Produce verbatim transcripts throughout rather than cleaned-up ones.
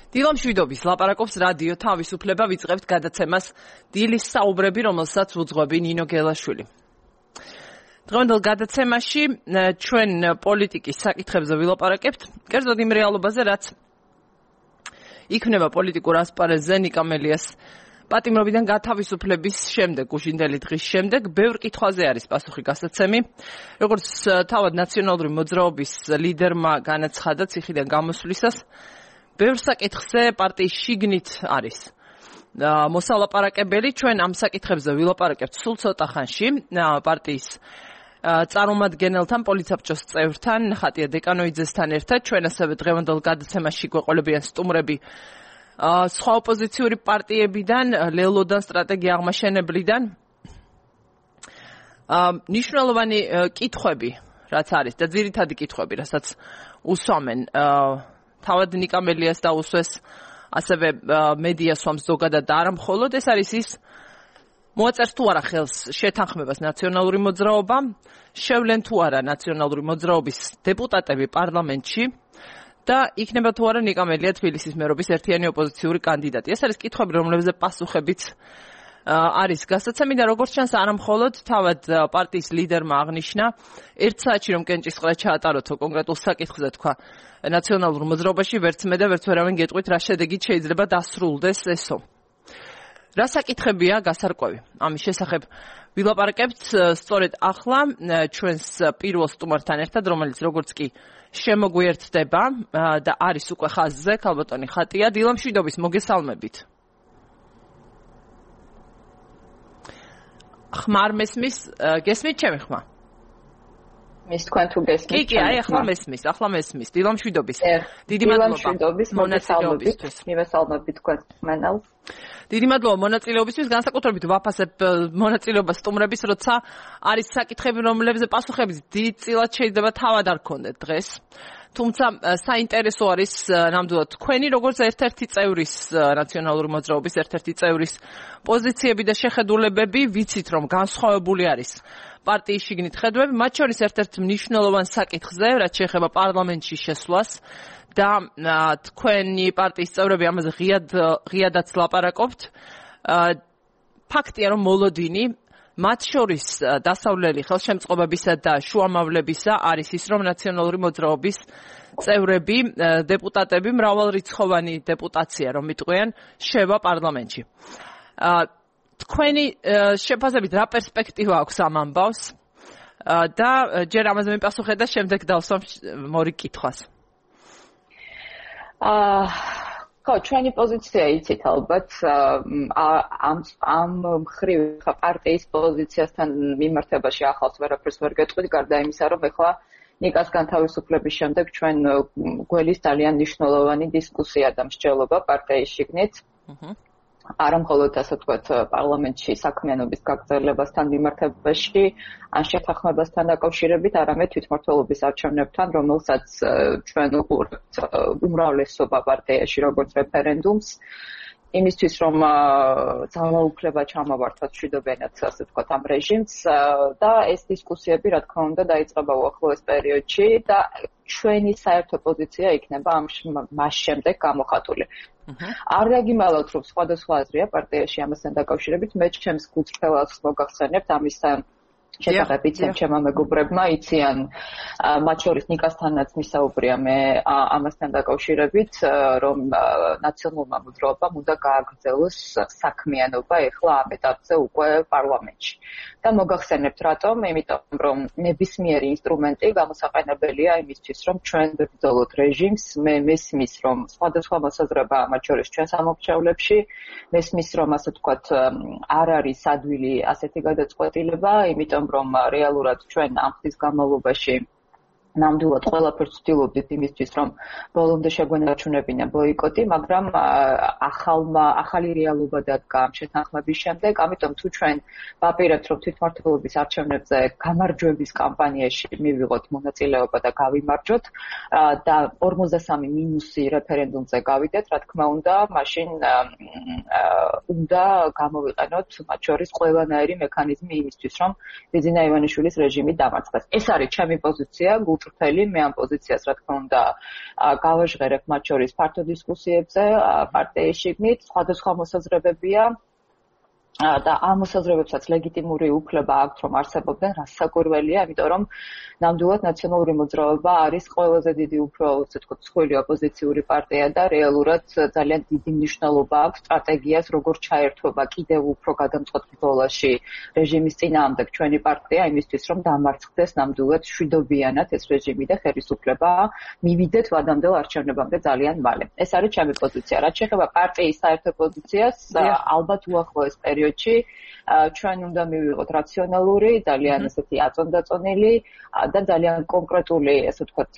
დილამშვიდობის ლაპარაკობს რადიო თავისუფლება, ვიწყებთ გადაცემას დილის საუბრები, რომელსაც უძღვები ნინო გელაშვილი. დღევანდელ გადაცემაში ჩვენ პოლიტიკის საკითხებზე ვილაპარაკებთ, კერძოდ იმ რეალობაზე, რაც იქნება პოლიტიკურ ასპარეზზე ნიკა მელიას პატიმრობიდან გათავისუფლების შემდეგ, უშინდელი დღის შემდეგ, ბევრ კითხვაზე არის პასუხი გასაცემი. როგორც თავად ნაციონალური მოძრაობის ლიდერმა განაცხადა ციხიდან გამოსვლისას, ბევრ საკითხზე პარტიის შიგნით არის მოსალაპარაკებელი. ჩვენ ამ საკითხებზე ვილაპარაკებთ სულ ცოტა ხანში პარტიის წარმომადგენელთან, პოლიცაბჭოს წევრთან, ხატია დეკანოიძესთან ერთად. ჩვენ ასევე დღევანდელ გადაცემაში გვეყოლებიან სტუმრები სხვა ოპოზიციური პარტიებიდან, ლელოდან, სტრატეგია აღმაშენებლიდან. ნიშნულოვანი კითხვები, რაც არის და ძირითადი კითხვები, რასაც უსვამენ თავად ნიკა მელიას დაუსვეს, ასევე მედია სვამს ზოგადად და არა მხოლოდ, ეს არის ის, მოაწერს თუ არა ხელს შეთანხმებას ნაციონალური მოძრაობამ, შევლენ თუ არა ნაციონალური მოძრაობის დეპუტატები პარლამენტში და იქნება თუ არა ნიკა მელია თბილისის მერობის ერთიანი ოპოზიციური კანდიდატი. ეს არის კითხვები, რომლებზეც პასუხებიც არის გასაცემი და როგორც ჩანს, არა მხოლოდ თავად პარტიის ლიდერმა აღნიშნა ერთ საათში, რომ კენჭისყრა ჩაატაროთო კონკრეტულ საკითხზე, თქვა ნაციონალურ მოძრაობაში, ვერც მე და ვერც ვერავინ გეტყვით, რა შედეგით შეიძლება დასრულდეს ესო. რა საკითხებია გასარკვევი? ამის შესახებ ვილაპარაკებთ სწორედ ახლა ჩვენს პირველ სტუმართან ერთად, რომელიც როგორც კი შემოგვიერთდება და არის უკვე ხაზზე, ქალბატონი ხატია. დილამშვიდობის, მოგესალმებით. ხმარ მესმის, გესმით ჩემი ხმა? მის თქვენ თუ გესმით? კი, კი, აი ახლა მესმის, ახლა მესმის. დილამშვიდობის. დიდი მადლობა მონაწილეობისთვის. მივესალმებით თქვენ მენელს. დიდი მადლობა მონაწილეობისთვის, განსაკუთრებით ვაფასებ მონაწილეობას სტუმრების, როცა არის საკითხები, რომლებზეც პასუხები დიდწილად შეიძლება თავად არ გქონდეთ დღეს. თუმცა საინტერესო არის ნამდვილად თქვენი როგორც ერთ-ერთი წევრის, ნაციონალური მოძრაობის ერთ-ერთი წევრის პოზიციები და შეხედულებები, ვიცით რომ განსხვავებული არის პარტიის შიგნით ხედვები, მათ შორის ერთ-ერთ მნიშვნელოვან საკითხზე, რაც შეეხება პარლამენტში შესვლას და თქვენი პარტიის წევრები ამაზე ღიად ღიადაც ლაპარაკობთ. ფაქტია, რომ მოლოდინი მათ შორის დასავლელი ხელშემწყობებისა და შუამავლებისა არის ის, რომ ნაციონალური მოძრაობის წევრები, დეპუტატები, მრავალრიცხოვანი დეპუტაცია, რომ მიტყვიან, შევა პარლამენტში. თქვენი შეფასებით რა პერსპექტივა აქვს ამ ამბავს და ჯერ ამაზე მიპასუხეთ და შემდეგ დავსვამ მორი კითხვას. აა ხო, ჩვენი პოზიცია იცით ალბათ ამ ამ მხრივ პარტიის პოზიციასთან მიმართებაში ახალს ვერაფერს ვერ გეტყვით, გარდა იმისა, რომ ეხლა ნიკას განთავისუფლების შემდეგ ჩვენ გველის ძალიან მნიშვნელოვანი დისკუსია და მსჯელობა პარტიის შიგნით. არა მხოლოდ ასე ვთქვათ პარლამენტში საქმიანობის გაგრძელებასთან მიმართებაში, ან შეთანხმებასთან დაკავშირებით, არამედ თვითმმართველობის არჩევნებთან, რომელსაც ჩვენ უყურებთ უმრავლესობა პარტიაში როგორც რეფერენდუმს, იმისთვის რომ ძალაუფლება ჩამოვართვას მშვიდობიანად, ასე ვთქვათ, ამ რეჟიმს და ეს დისკუსიები, რა თქმა უნდა, დაიწყება უახლოეს პერიოდში და ჩვენი საერთო პოზიცია იქნება მას შემდეგ გამოხატული. არ დაგიმალავთ, რომ სხვადასხვა აზრია პარტიაში ამასთან დაკავშირებით, მე ჩემს გულწრფელას მოგახსენებთ ამისთან შესახებ იციან ჩემმა მეგობრებმა, იციან მათ შორის ნიკასთანაც მისაუბრია მე ამასთან დაკავშირებით, რომ ნაციონალურმა მოძრაობამ უნდა გააგრძელოს საქმიანობა ეხლა ამ ეტაპზე უკვე პარლამენტში. და მოგახსენებთ რატომ? იმიტომ რომ ნებისმიერი ინსტრუმენტი გამოსაყენებელია იმისთვის, რომ ჩვენ ვებრძოლოთ რეჟიმს. მე მესმის, რომ სხვადასხვა მოსაზრება მათ შორის ჩვენ სამომრჩევლებში, მესმის, რომ ასე ვთქვათ, არ არის ადვილი ასეთი გადაწყვეტილება, იმიტომ რომ რეალურად ჩვენ ამ ხნის განმავლობაში ნამდვილად ყველაფერს ვცდილობდით იმისთვის, რომ ბოლომდე შეგვენარჩუნებინა ბოიკოტი, მაგრამ ახალმა ახალი რეალობა დადგა ამ შეთანხმების შემდეგ, ამიტომ თუ ჩვენ ვაპირებთ, რომ თვითმმართველობის არჩევნებზე გამარჯვების კამპანიაში მივიღოთ მონაწილეობა და გავიმარჯვოთ და ორმოცდასამი მინუსი რეფერენდუმზე გავიდეთ, რა თქმა უნდა, მაშინ უნდა გამოვიყენოთ მათ შორის ყველანაირი მექანიზმი იმისთვის, რომ ბიძინა ივანიშვილის რეჟიმი დამარცხდეს. ეს არის ჩემი პოზიცია, გულწრფელი, მე ამ პოზიციას რა თქმა უნდა გავაჟღერებ მათ შორის ფართო დისკუსიებზე პარტიის შიგნით, სხვადასხვა მოსაზრებებია და ამ მოსაზრებებსაც ლეგიტიმური უფლება აქვთ რომ არსებობდნენ, რაც საკვირველია, იმიტომ რომ ნამდვილად ნაციონალური მოძრაობა არის ყველაზე დიდი უფრო, ასე ვთქვათ, მსხვილი ოპოზიციური პარტია და რეალურად ძალიან დიდი მნიშვნელობა აქვს სტრატეგიას, როგორ ჩაერთვება კიდევ უფრო გადამწყვეტ ბრძოლაში რეჟიმის წინააღმდეგ ჩვენი პარტია, იმისთვის რომ დამარცხდეს ნამდვილად მშვიდობიანად ეს რეჟიმი და ხელისუფლება მივიდეთ ვადამდელ არჩევნებამდე ძალიან მალე. ეს არის ჩემი პოზიცია. რაც შეეხება პარტიის საერთო პოზიციას, ალბათ უახლოეს პერიოდში ჩვენ უნდა მივიღოთ რაციონალური, ძალიან ესეთი აწონდაწონილი და ძალიან კონკრეტული, ასე ვთქვათ,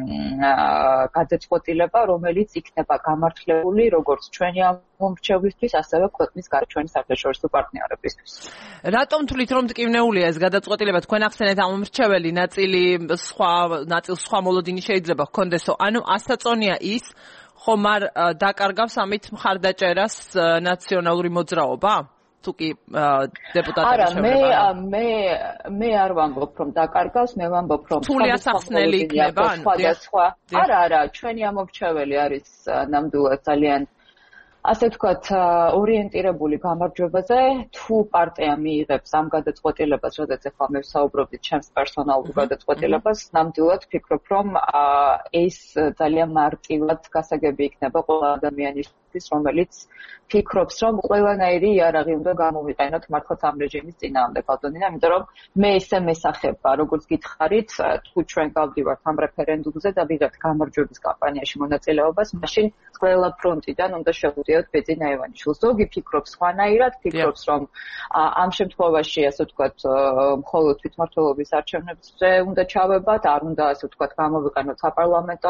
გადაწყვეტილება, რომელიც იქნება გამართლებული როგორც ჩვენი მომრჩევლისთვის, ასევე ქვეყნის გარეთ ჩვენი საერთაშორისო პარტნიორებისთვის. რატომ თვლით რომ მტკივნეულია ეს გადაწყვეტილება? თქვენ ახსენეთ ამ მომრჩეველი ნაწილი სხვა ნაწილ სხვა მოლოდინი შეიძლება ჰქონდესო. ანუ ასაწონია ის, ხომ არ დაკარგავს ამით მხარდაჭერას ნაციონალური მოძრაობა? თუ კი დეპუტატების შევლება. არა, მე მე მე არ ვამბობ რომ დაკარგავს, მე ვამბობ რომ სხვადასხვა იქნება, სხვადასხვა. არა, არა, ჩვენი ამორჩეველი არის ნამდვილად ძალიან ასე ვთქვათ, ორიენტირებული გამარჯვებაზე, თუ პარტია მიიღებს ამ გადაწყვეტილებას, როდესაც ახლა მე ვსაუბრობდი ჩემს პერსონალურ გადაწყვეტილებას, ნამდვილად ვფიქრობ, რომ ეს ძალიან მარტივად გასაგები იქნება ყველა ადამიანისთვის, რომელიც ფიქრობს, რომ ყველანაირი იარაღი უნდა გამოვიყენოთ მართლაც ამ რეჟიმის წინააღმდეგ, ბატონინა, იმიტომ რომ მე ესე მესახებ, როგორც გითხარით, თუ ჩვენ გავდივართ ამ რეფერენდუმზე და ვიღებთ გამარჯვების კამპანიაში მონაწილეობას, მაშინ ყველა ფრონტიდან უნდა შევუდიოთ ბეძინა ევანიშვილს. ზოგი ფიქრობს სხვანაირად, ფიქრობს, რომ ამ შემთხვევაში, ასე ვთქვათ, მხოლოდ თვითმმართველობის არჩევნებზე უნდა ჩავებათ, არ უნდა, ასე ვთქვათ, გამოვიყენოთ საპარლამენტო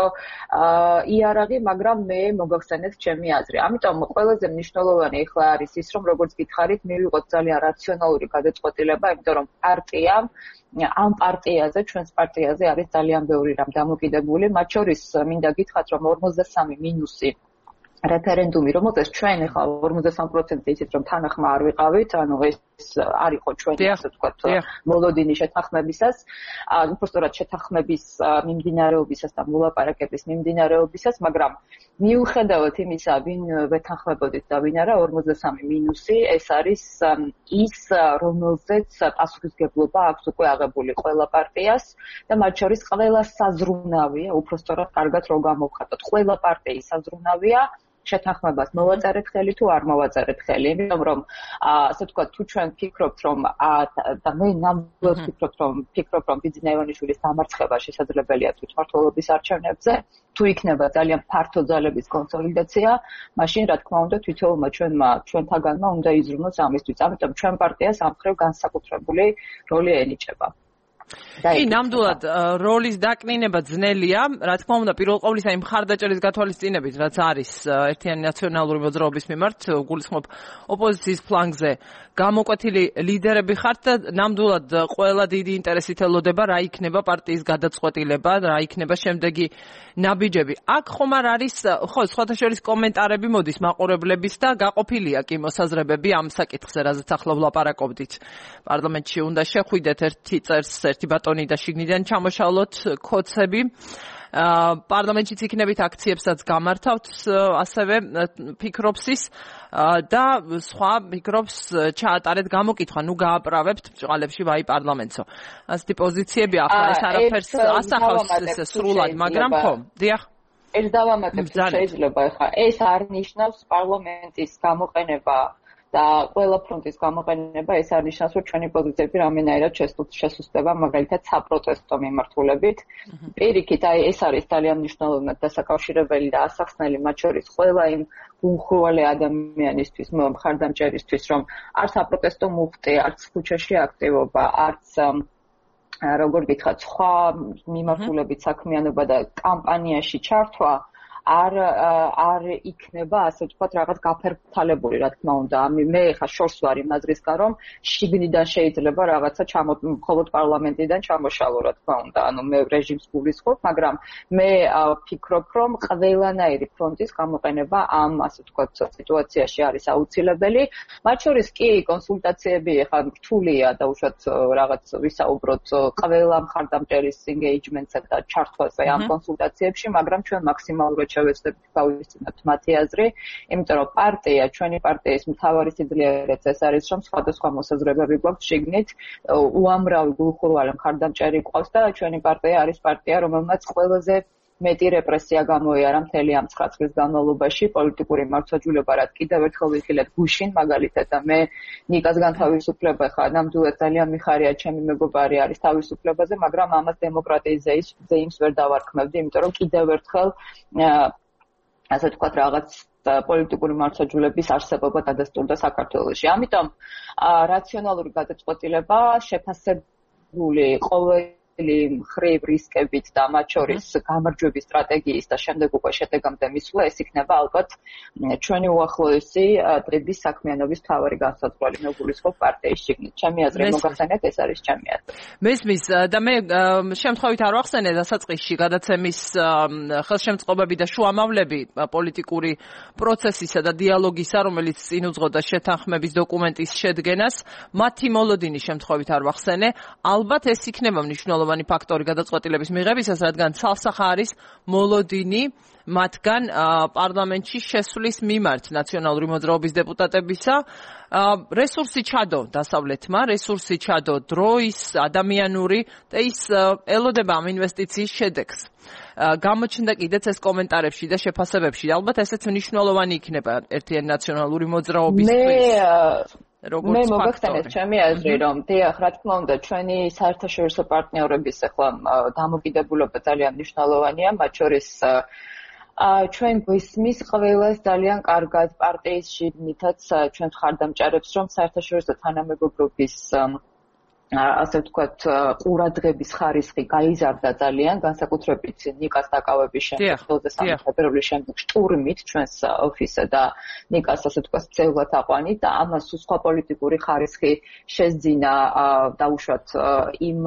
იარაღი, მაგრამ მე მოგახსენეთ ჩემი აზრი. ამიტომ ყველაზე მნიშვნელოვანი ახლა არის ის, რომ როგორც გითხარით, მივიღოთ ძალიან რაციონალური გადაწყვეტილება, იმიტომ რომ პარტია ამ პარტიაზე, ჩვენს პარტიაზე არის ძალიან ბევრი რამ დამოკიდებული, მათ შორის მინდა გითხრათ, რომ ორმოცდასამი მინუსი რეფერენდუმი, რომელზეც ჩვენ ახლა ორმოცდასამი პროცენტი იცით, რომ თანახმა არ ვიყავით, ანუ ეს არ იყო ჩვენი, ასე ვთქვათ, მოლოდინი შეთანხმებისას, უბრალოდ შეთანხმების მიმდინარეობისას და მოლაპარაკების მიმდინარეობისას, მაგრამ მიუხედავად იმისა, ვინ ვეთანხმებოდით და ვინ არა, ორმოცდასამი მინუსი, ეს არის ის, რომელზეც პასუხისგებლობა აქვს უკვე აღებული ყველა პარტიას და მათ შორის ყველა საზრუნავია, უბრალოდ კარგად რო გამოვხატოთ, ყველა პარტიის საზრუნავია შეთანხმებას მოვაწერეთ ხელი თუ არ მოვაწერეთ ხელი, იმიტომ რომ ასე ვთქვათ, თუ ჩვენ ფიქრობთ, რომ და მე ნამდვილად ვფიქრობ, რომ ფიქრობ, რომ ბეძინა ევანიშვილის დამარცხება შესაძლებელია თვითმმართველობის არჩევნებზე, თუ იქნება ძალიან ფართო ძალების კონსოლიდაცია, მაშინ რა თქმა უნდა თითოეულმა ჩვენმა ჩვენთაგანმა უნდა იზრუნოს ამისთვის. ამიტომ ჩვენ პარტიას ამ მხრივ განსაკუთრებული როლი ენიჭება. კი, ნამდვილად როლის დაკნინება ძნელია, რა თქმა უნდა, პირველ ყოვლისა იმ მხარდაჭერის გათვალისწინებით, რაც არის ერთიანი ნაციონალური მოძრაობის მიმართ, გულისხმობ ოპოზიციის ფლანგზე გამოკვეთილი ლიდერები ხართ და ნამდვილად ყველა დიდი ინტერესით ელოდება რა იქნება პარტიის გადაწყვეტილება, რა იქნება შემდეგი ნაბიჯები. აქ ხომ არ არის, ხო, სხვათა შორის კომენტარები მოდის მაყურებლების და გაყოფილია კი მოსაზრებები ამ საკითხზე, რაზეც ახლა ვლაპარაკობდით. პარლამენტში უნდა შეხვიდეთ ერთი წერს ერთი ბატონი და შიგნიდან ჩამოშალოთ კოდები. პარლამენტშიც იქნებით აქციებსაც გამართავთ, ასევე ფიქრობს ის და სხვა ფიქრობს ჩაატარეთ გამოკითხვა, ნუ გააправებთ ბჭყალებში ვაი პარლამენტსო. ასეთი პოზიციები ახლა ეს არაფერს ასახავს ეს სრულად, მაგრამ ხო, დიახ. ეს დავამატებ შეიძლება ახლა ეს არ ნიშნავს პარლამენტის გამოყენება და ყველა ფრონტის გამოყენება ეს არ ნიშნავს, რომ ჩვენი პოზიციები რამენაირად შესუსტება, მაგალითად საპროტესტო მიმართულებით. პირიქით, აი ეს არის ძალიან მნიშვნელოვნად დასაკავშირებელი და ასახსნელი მათ შორის ყველა იმ უმხურვალე ადამიანისთვის, მხარდამჭერისთვის, რომ არც საპროტესტო მუხტი, არც ქუჩაში აქტივობა, არც როგორ გითხრათ, სხვა მიმართულებით საქმიანობა და კამპანიაში ჩართვა არ არ იქნება ასე ვთქვათ რაღაც გაფერმთალებული, რა თქმა უნდა. მე ხა შორს ვარ იმ აზრისგან, რომ შიგნიდან შეიძლება რაღაცა ჩამო მხოლოდ პარლამენტიდან ჩამოშალო, რა თქმა უნდა. ანუ მე რეჟიმს გულისხმობ, მაგრამ მე ვფიქრობ, რომ ყველანაირი ფრონტის გამოყენება ამ ასე ვთქვათ სიტუაციაში არის აუცილებელი. მათ შორის კი კონსულტაციები ხა რთულია და უშუალოდ რაღაც ვისაუბროთ ყველა მხარდამჭერის engagement-ზე და ჩართვაზე ამ კონსულტაციებში, მაგრამ ჩვენ მაქსიმალურად შევეცდებით გავისწინოთ მათი აზრი, იმიტომ რომ პარტია, ჩვენი პარტიის მთავარი სიძლიერეც ეს არის, რომ სხვადასხვა მოსაზრებები გვაქვს შიგნით, უამრავი გულხურვალი მხარდამჭერი ყავს და ჩვენი პარტია არის პარტია, რომელმაც ყველაზე მეტი რეპრესია გამოიარა მთელი ამ ცხრა წლის განმავლობაში, პოლიტიკური მართლმსაჯულება, რაც კიდევ ერთხელ ვიხილეთ გუშინ, მაგალითად და მე ნიკას განთავისუფლება ხა ნამდვილად ძალიან მიხარია, ჩემი მეგობარი არის თავისუფლებაზე, მაგრამ ამას დემოკრატიის ზეიმს ვერ დავარქმევდი, იმიტომ რომ კიდევ ერთხელ ასე ვთქვათ რაღაც პოლიტიკური მართლმსაჯულების არსებობა დადასტურდა საქართველოში. ამიტომ რაციონალური გადაწყვეტილება შეფასებული ყოველი მხრივ რისკებით და მათ შორის გამარჯვების სტრატეგიის და შემდეგ უკვე შედეგამდე მისვლა, ეს იქნება ალბათ ჩვენი უახლოესი დღის საქმიანობის მთავარი განსაზღვრელი. მე გულისხმობ პარტიის შიგნით. ჩემი აზრი მოგახსენეთ, ეს არის ჩემი აზრი. მესმის და მე შემთხვევით არ ვახსენე დასაწყისში გადაცემის ხელშემწყობები და შუამავლები პოლიტიკური პროცესისა და დიალოგისა, რომელიც წინ უძღოდა შეთანხმების დოკუმენტის შედგენას, მათი მოლოდინი შემთხვევით არ ვახსენე. ალბათ ეს იქნება მნიშვნელოვანი ფაქტორი გადაწყვეტილების მიღებისას, რადგან ცალსახა არის მოლოდინი მათგან პარლამენტში შესვლის მიმართ ნაციონალური მოძრაობის დეპუტატებისა. რესურსი ჩადო დასავლეთმა, რესურსი ჩადო დროის, ადამიანური და ის ელოდება ამ ინვესტიციის შედეგს. გამოჩნდა კიდეც ეს კომენტარებში და შეფასებებში. ალბათ ესეც მნიშვნელოვანი იქნება ერთიანი ნაციონალური მოძრაობისთვის. მე მოგახსენეთ ჩემი აზრი, რომ დიახ, რა თქმა უნდა, ჩვენი საერთაშორისო პარტნიორების ახლა დამოკიდებულება ძალიან მნიშვნელოვანია, მათ შორის ჩვენ გვისმის ყველას ძალიან კარგად პარტიის შიგნითაც ჩვენ ხარდამჭერებს, რომ საერთაშორისო თანამეგობრობის ასე ვთქვათ, ყურადღების ხარისხი გაიზარდა ძალიან, განსაკუთრებით ნიკას დაკავების შემდეგ, ოცდაათი თებერვლის შემდეგ შტურმით ჩვენს ოფისსა და ნიკას ასე ვთქვათ, წევლად აყვანით და ამას სხვა პოლიტიკური ხარისხი შეძინა დაუშვათ იმ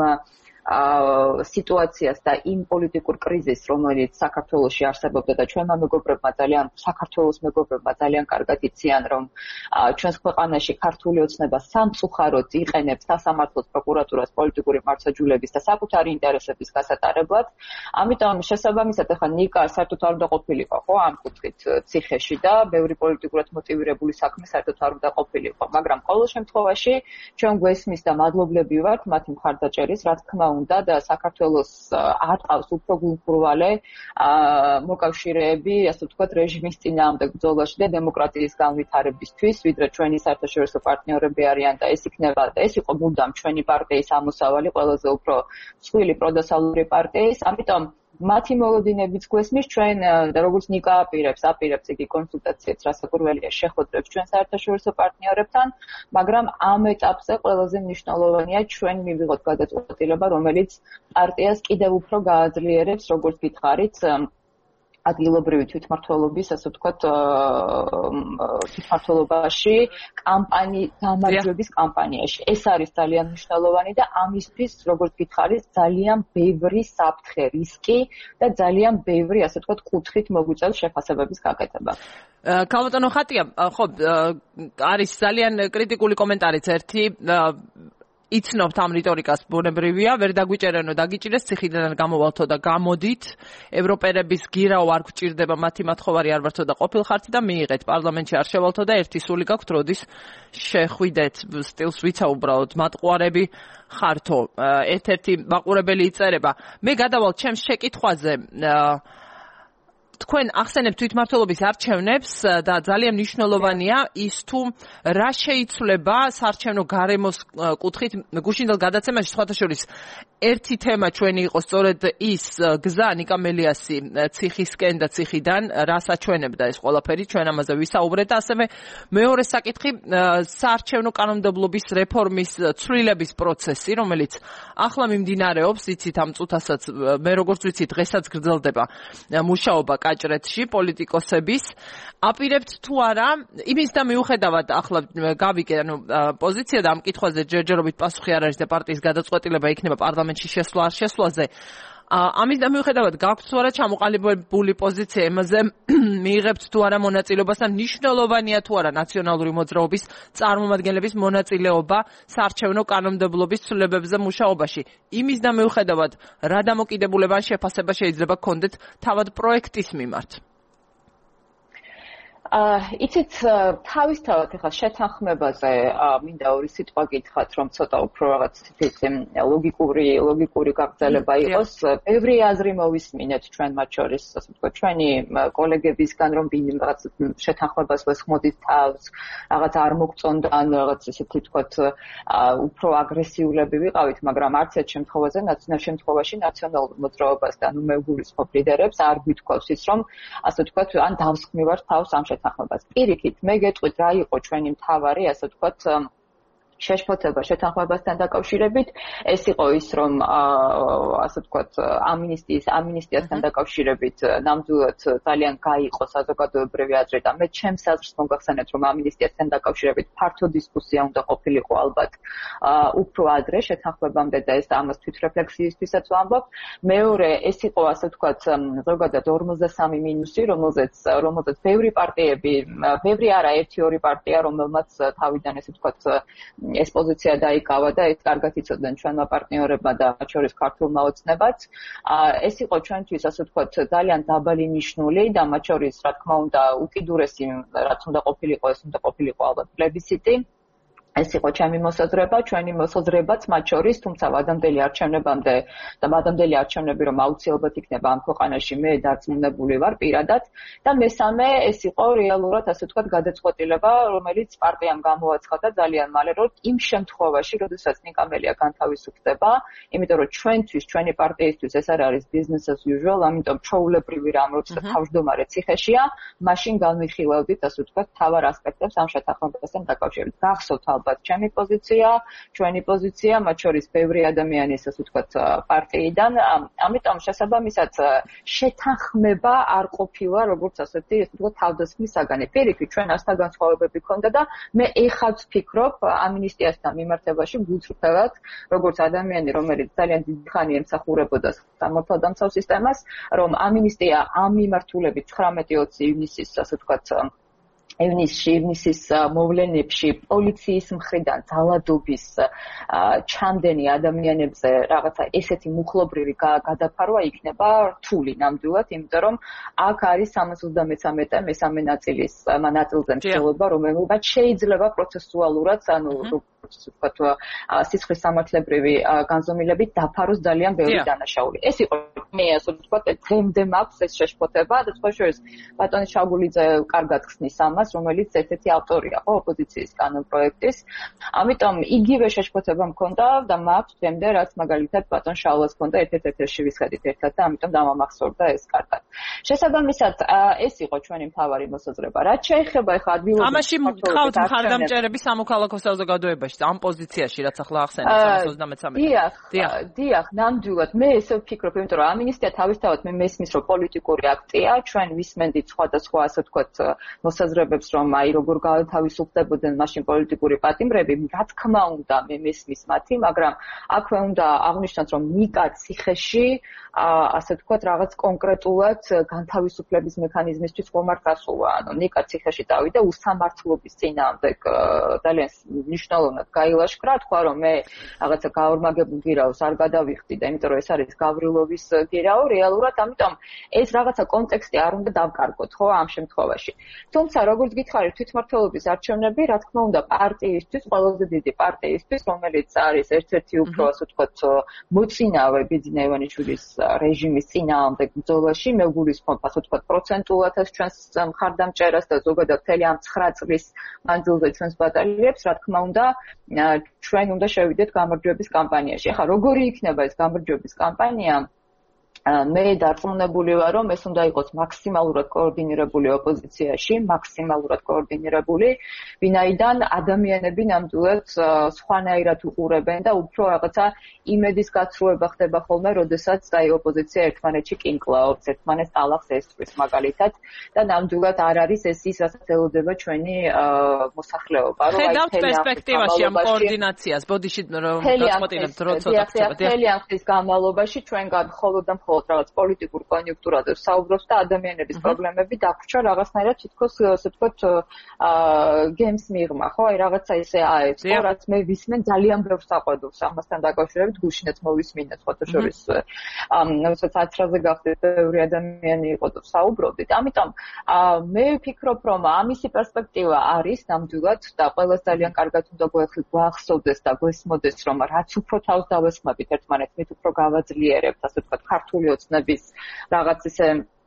სიტუაციას და იმ პოლიტიკურ კრიზისს, რომელიც საქართველოში არსებობდა და ჩვენმა მეგობრებმა ძალიან, საქართველოს მეგობრებმა ძალიან კარგად იციან, რომ ჩვენს ქვეყანაში ქართული ოცნება სამწუხაროდ იყენებს სასამართლოს, პროკურატურას, პოლიტიკური მართლმსაჯულების და საკუთარი ინტერესების გასატარებლად. ამიტომ შესაბამისად ახლა ნიკა საერთოდ არ უნდა ყოფილიყო, ხო, ამ კუთხით ციხეში და ბევრი პოლიტიკურად მოტივირებული საქმე საერთოდ არ უნდა ყოფილიყო, მაგრამ ყოველ შემთხვევაში ჩვენ გვესმის და მადლობლები ვართ მათი მხარდაჭერის, რა თქმა უნდა უნდა და საქართველოს არ ყავს უფრო გულხურვალე მოკავშირეები, ასე ვთქვათ, რეჟიმის წინააღმდეგ ბრძოლაში და დემოკრატიის განვითარებისთვის, ვიდრე ჩვენი საერთაშორისო პარტნიორები არიან და ეს იქნება და ეს იყო მუდამ ჩვენი პარტიის ამოსავალი, ყველაზე უფრო მსხვილი პროდასავლური პარტიის, ამიტომ მათი მოლოდინებიც გვესმის, ჩვენ და როგორც ნიკა აპირებს, აპირებს იგი კონსულტაციებს, რასაკვირველია შეხვედრებს ჩვენ საერთაშორისო პარტნიორებთან, მაგრამ ამ ეტაპზე ყველაზე მნიშვნელოვანია ჩვენ მივიღოთ გადაწყვეტილება, რომელიც პარტიას კიდევ უფრო გააძლიერებს, როგორც გითხარით, ადგილობრივი თვითმმართველობის, ასე ვთქვათ, თვითმმართველობაში, კამპანი, გამარჯვების კამპანიაში. ეს არის ძალიან მნიშვნელოვანი და ამისთვის, როგორც გითხარით, ძალიან ბევრი საფრთხე, რისკი და ძალიან ბევრი, ასე ვთქვათ, კუთხით მოგვიწევს შეფასებების გაკეთება. ქალბატონო ხატია, ხო, არის ძალიან კრიტიკული კომენტარიც ერთი იცნობთ ამ რიტორიკას, ბუნებრივია, ვერ დაგვიჭერენო, დაგიჭირეს, ციხიდან გამოვალთო და გამოდით. ევროპელების გირაო არ გვჭირდება, მათი მათხოვარი არ ვართო და ყოფილხართ და მიიღეთ. პარლამენტში არ შევალთო და ერთი სული გაქვთ, როდის შეხვიდეთ. სტილს ვიცა უბრალოდ, მატყუარები ხართო. ერთ-ერთი მაყურებელი იწერება. მე გადავალ ჩემს შეკითხვაზე. თქვენ ახსენებთ თვითმმართველობის არჩევნებს და ძალიან მნიშვნელოვანია ის თუ რა შეიცვლება საარჩევნო გარემოს კუთხით გუშინდელ გადაცემაში სხვათა შორის ერთი თემა ჩვენი იყო სწორედ ის გზა ნიკა მელიასი ციხისკენ და ციხიდან რას აჩვენებდა ეს ყველაფერი ჩვენ ამაზე ვისაუბრეთ და ასევე მეორე საკითხი საარჩევნო კანონმდებლობის რეფორმის ცვლილების პროცესი რომელიც ახლა მიმდინარეობს იცით ამ წუთასაც მე როგორც ვიცი დღესაც გრძელდება მუშაობა კაჭრეთში პოლიტიკოსების აპირებთ თუ არა იმის და მიუხედავად ახლა გავიკე ანუ პოზიცია და ამ კითხვაზე ჯერჯერობით პასუხი არ არის და პარტიის გადაწყვეტილება იქნება პარლამენტში შესვლა არ შესვლაზე ამის და მიუხედავად გაქვთ თუ არა ჩამოყალიბებული პოზიცია იმაზე მიიღებთ თუ არა მონაწილეობას და მნიშვნელოვანია თუ არა ნაციონალური მოძრაობის წარმომადგენლების მონაწილეობა საარჩევნო კანონმდებლობის ცვლილებებზე მუშაობაში იმის და მიუხედავად რა დამოკიდებულება ან შეფასება შეიძლება გქონდეთ თავად პროექტის მიმართ იცით თავისთავად ახლა შეთანხმებაზე მინდა ორი სიტყვა გითხრათ რომ ცოტა უფრო რაღაც ისეთი ლოგიკური ლოგიკური გაგრძელება იყოს ბევრი აზრი მოვისმინეთ ჩვენ მათ შორის ასე ვთქვათ ჩვენი კოლეგებისგან რომ რაღაც შეთანხმებას ვესხმოდით თავს რაღაც არ მოგწონდა ან რაღაც ისეთი ვთქვათ უფრო აგრესიულები ვიყავით მაგრამ არც ერთ შემთხვევაზე ნაციონალურ შემთხვევაში ნაციონალურ მოძრაობასთან უმეგულისხმობ ლიდერებს არ გვითქვავს ის რომ ასე ვთქვათ ან დავსხმივართ თავს ამ შეთანხმებას. პირიქით, მე გეტყვით რა იყო ჩვენი მთავარი, ასე ვთქვათ, შეშფოთება შეთანხმებასთან დაკავშირებით, ეს იყო ის, რომ ასე ვთქვათ, ამინისტიის ამინისტიასთან დაკავშირებით ნამდვილად ძალიან გაიყო საზოგადოებრივი აზრი და მე ჩემს აზრს მოგახსენებთ, რომ ამინისტიასთან დაკავშირებით ფართო დისკუსია უნდა ყოფილიყო ალბათ უფრო ადრე შეთანხმებამდე და ეს ამას თვითრეფლექსიისთვისაც ვამბობ. მეორე, ეს იყო ასე ვთქვათ, ზოგადად ორმოცდასამი მინუსი, რომელზეც რომელზეც ბევრი პარტიები, ბევრი არა, ერთი-ორი პარტია, რომელმაც თავიდან ესე ვთქვათ ეს პოზიცია დაიკავა და ეს კარგად იცოდნენ ჩვენმა პარტნიორებმა და მათ შორის ქართულმა ოცნებაც. ეს იყო ჩვენთვის ასე ვთქვათ ძალიან დაბალი ნიშნული და მათ შორის რა თქმა უნდა უკიდურესი რაც უნდა ყოფილიყო ეს უნდა ყოფილიყო ალბათ პლებისციტი. ეს იყო ჩემი მოსაზრება, ჩვენი მოსაზრებაც მათ შორის, თუმცა ვადამდელი არჩევნებამდე და ვადამდელი არჩევნები რომ აუცილებლად იქნება ამ ქვეყანაში მე დარწმუნებული ვარ პირადად და მესამე ეს იყო რეალურად ასე ვთქვათ გადაწყვეტილება, რომელიც პარტიამ გამოაცხადა ძალიან მალე, რომ იმ შემთხვევაში, როდესაც ნიკამელია განთავისუფლდება, იმიტომ რომ ჩვენთვის, ჩვენი პარტიისთვის ეს არ არის business as usual, ამიტომ ჩვეულებრივი რამ როცა თავმჯდომარე ციხეშია, მაშინ განვიხილავდით ასე ვთქვათ თავარ ასპექტებს ამ შეთანხმებასთან დაკავშირებით. გახსოვთ ალბათ ჩემი პოზიცია, ჩვენი პოზიცია, მათ შორის ბევრი ადამიანის ასე ვთქვათ პარტიიდან, ამიტომ შესაბამისად შეთანხმება არ ყოფილა როგორც ასეთი ასე ვთქვათ თავდასხმის საგანი. პირიქით ჩვენ ასთა განსხვავებები ქონდა და მე ეხაც ვფიქრობ ამინისტიასთან მიმართებაში გულწრფელად, როგორც ადამიანი, რომელიც ძალიან დიდი ხანი ემსახურებოდა სამართალდამცავ სისტემას, რომ ამინისტია ამ მიმართულებით ცხრამეტი ოცი ივნისის ასე ვთქვათ ივნისში, ივნისის მოვლენებში პოლიციის მხრიდან ძალადობის ჩამდენი ადამიანებზე რაღაცა ესეთი მუხლობრივი გადაფარვა იქნება რთული ნამდვილად, იმიტომ რომ აქ არის სამას ოცდამეცამეტე მესამე ნაწილის ნაწილზე მსჯელობა, რომელმაც შეიძლება პროცესუალურად, ანუ როგორც ვთქვათ, სიცხლის სამართლებრივი განზომილებით დაფაროს ძალიან ბევრი დანაშაული. ეს იყო მე ასე ვთქვათ, თემდე მაქვს ეს შეშფოთება და სხვა შორის ბატონი შაგულიძე კარგად ხსნის ამას, რომელიც ერთ-ერთი ავტორია ხო ოპოზიციის კანონპროექტის. ამიტომ იგივე შეშფოთება მქონდა და მაქვს თემდე, რაც მაგალითად ბატონ შავლას მქონდა ერთ-ერთ ეთერში ვისხედით ერთად და ამიტომ დამამახსოვრდა ეს კარგად. შესაბამისად, ეს იყო ჩვენი მთავარი მოსაზრება. რაც შეეხება ახლა ადგილობრივ ამაში გყავთ მხარდამჭერები სამოქალაქო საზოგადოებაში ამ პოზიციაში, რაც ახლა ახსენეთ სამას ოცდამეცამეტე. დიახ, დიახ, ნამდვილად მე ესე ვფიქრობ, იმიტომ რომ ამინისტია თავისთავად მე მესმის რომ პოლიტიკური აქტია, ჩვენ ვისმენდით სხვადასხვა ასე ვთქვათ მოსაზრებებს რომ აი როგორ გათავისუფლებოდნენ მაშინ პოლიტიკური პატიმრები, რა თქმა უნდა მე მესმის მათი, მაგრამ აქვე უნდა აღნიშნოთ რომ ნიკა ციხეში ასე ვთქვათ რაღაც კონკრეტულად განთავისუფლების მექანიზმისთვის ხომ არ გასულა, ანუ ნიკა ციხეში დავიდა უსამართლობის წინააღმდეგ ძალიან მნიშვნელოვნად გაილაშქრა, თქვა რომ მე რაღაცა გაორმაგებულ გირაოს არ გადავიხდი და იმიტომ რომ ეს არის გავრილოვის გირაო რეალურად, ამიტომ ეს რაღაცა კონტექსტი არ უნდა დავკარგოთ ხო ამ შემთხვევაში. თუმცა როგორც გითხარით თვითმმართველობის არჩევნები, რა თქმა უნდა პარტიისთვის, ყველაზე დიდი პარტიისთვის, რომელიც არის ერთ-ერთი უფრო ასე ვთქვათ მოწინავე ბიძინა ივანიშვილის რეჟიმის წინააღმდეგ ბრძოლაში, მე გულისხმობ ასე ვთქვათ პროცენტულად ეს ჩვენს მხარდამჭერას და ზოგადად მთელი ამ ცხრა წლის მანძილზე ჩვენს ბატალიებს, რა თქმა უნდა ჩვენ უნდა შევიდეთ გამარჯვების კამპანიაში. ახლა როგორი იქნება ეს გამარჯვების კამპანია? მე დარწმუნებული ვარ, რომ ეს უნდა იყოს მაქსიმალურად კოორდინირებული ოპოზიციაში, მაქსიმალურად კოორდინირებული, ვინაიდან ადამიანები ნამდვილად სხვანაირად უყურებენ და უფრო რაღაცა იმედის გაცრუება ხდება ხოლმე, როდესაც აი ოპოზიცია ერთმანეთში კინკლაობს, ერთმანეთს ტალახს ესწრის მაგალითად და ნამდვილად არ არის ეს ის, რასაც ელოდება ჩვენი მოსახლეობა, რომ აი ხედავთ პერსპექტივაში ამ კოორდინაციას, ბოდიში რომ გაწყვეტინებთ რო ცოტა ხდება. მთელი ამ ხის განმავლობაში ჩვენგან მხოლოდ და მხოლოდ რაღაც პოლიტიკურ კონიუნქტურაზე საუბრობს და ადამიანების პრობლემები დაგვრჩა რაღაცნაირად თითქოს ასე ვთქვათ გემს მიღმა, ხო? აი რაღაცა ისე აეწყო, რაც მე ვისმენ ძალიან ბევრ საყვედურს ამასთან დაკავშირებით გუშინაც მოვისმინეთ ფოტოშორის როდესაც აცრაზე გახდით ბევრი ადამიანი იყო და საუბრობდით. ამიტომ მე ვფიქრობ, რომ ამისი პერსპექტივა არის ნამდვილად და ყველას ძალიან კარგად უნდა გვახსოვდეს და გვესმოდეს, რომ რაც უფრო თავს დავესხმებით ერთმანეთს, მით უფრო გავაძლიერებთ, ასე ვთქვათ, ქართული ოცნების რაღაც ისე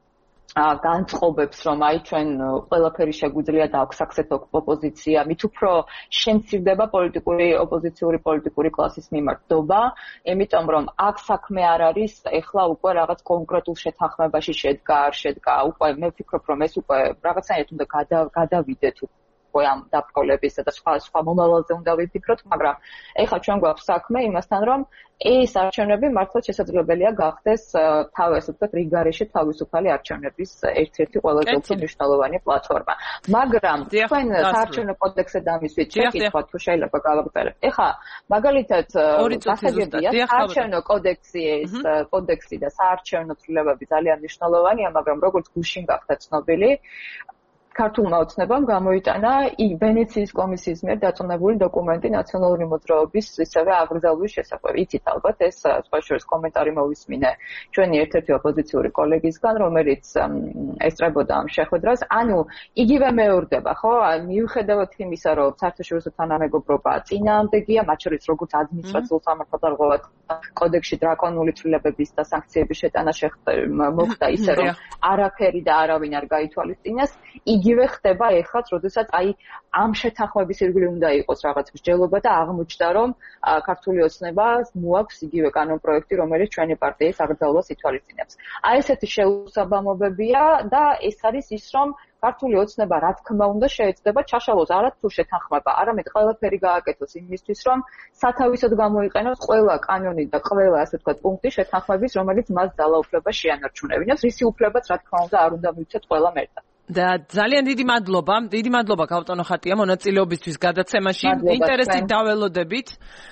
განწყობებს, რომ აი ჩვენ ყველაფერი შეგვიძლია დააქვს აქეთ ოპოზიცია, მით უფრო შემცირდება პოლიტიკური ოპოზიციური პოლიტიკური კლასის მიმართობა, იმიტომ რომ აქ საქმე არ არის ეხლა უკვე რაღაც კონკრეტულ შეთანხმებაში შედგა, არ შედგა, უკვე მე ვფიქრობ, რომ ეს უკვე რაღაცნაირად უნდა გადავიდეთ უკვე ამ დაბრკოლებისა და სხვა სხვა მომავალზე უნდა ვიფიქროთ, მაგრამ ეხლა ჩვენ გვაქვს საქმე იმასთან, რომ ეს არჩევნები მართლაც შესაძლებელია გახდეს თავი ასე ვთქვათ რიგარეში თავისუფალი არჩევნების ერთ-ერთი ყველაზე უფრო მნიშვნელოვანი პლატფორმა. მაგრამ თქვენ საარჩევნო კოდექსზე დამისვით შეკითხვა თუ შეიძლება გავაგრძელებთ. ეხლა მაგალითად გასაგებია საარჩევნო კოდექსის კოდექსი და საარჩევნო ცვლილებები ძალიან მნიშვნელოვანია, მაგრამ როგორც გუშინ გახდა ცნობილი, ქართულმა ოცნებამ გამოიტანა ვენეციის კომისიის მიერ დაწონებული დოკუმენტი ნაციონალური მოძრაობის ისევე აკრძალვის შესაძლებლად. იცით ალბათ ეს სხვა შორის კომენტარი მოვისმინე ჩვენი ერთ-ერთი ოპოზიციური კოლეგისგან, რომელიც ესწრებოდა ამ შეხვედრას. ანუ იგივე მეორდება, ხო? მიუხედავად იმისა, რომ საერთაშორისო თანამეგობრობა წინააღმდეგია, მათ შორის როგორც ადმინისტრაციულ სამართალდარღვევად კოდექსში დრაკონული ცვლილებების და სანქციების შეტანა მოხდა, ისე რომ არაფერი და არავინ არ გაითვალისწინეს. იგივე ხდება ეხლაც, როდესაც აი ამ შეთანხმების ირგვლივ უნდა იყოს რაღაც მსჯელობა და აღმოჩნდა, რომ ქართული ოცნება მოაქვს იგივე კანონპროექტი, რომელიც ჩვენი პარტიის აკრძალვას ითვალისწინებს. აი ესეთი შეუსაბამობებია და ეს არის ის, რომ ქართული ოცნება რა თქმა უნდა შეეცდება ჩაშალოს არათუ შეთანხმება, არამედ ყველაფერი გააკეთოს იმისთვის, რომ სათავისოდ გამოიყენოს ყველა კანონი და ყველა ასე ვთქვათ პუნქტი შეთანხმების, რომელიც მას ძალაუფლება შეანარჩუნებინოს. რისი უფლებაც რა თქმა უნდა არ უნდა მივცეთ ყველამ ერთად. და ძალიან დიდი მადლობა, დიდი მადლობა გავტონო ხატია მონაწილეობისთვის გადაცემაში. ინტერესით დაველოდებით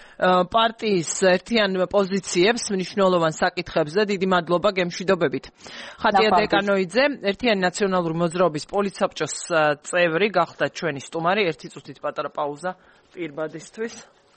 პარტიის ერთიან პოზიციებს მნიშვნელოვან საკითხებზე. დიდი მადლობა გემშვიდობებით. ხატია დეკანოიძე, ერთიანი ნაციონალური მოძრაობის პოლიტსაბჭოს წევრი, გახდა ჩვენი სტუმარი. ერთი წუთით პატარა პაუზა პირბადისთვის.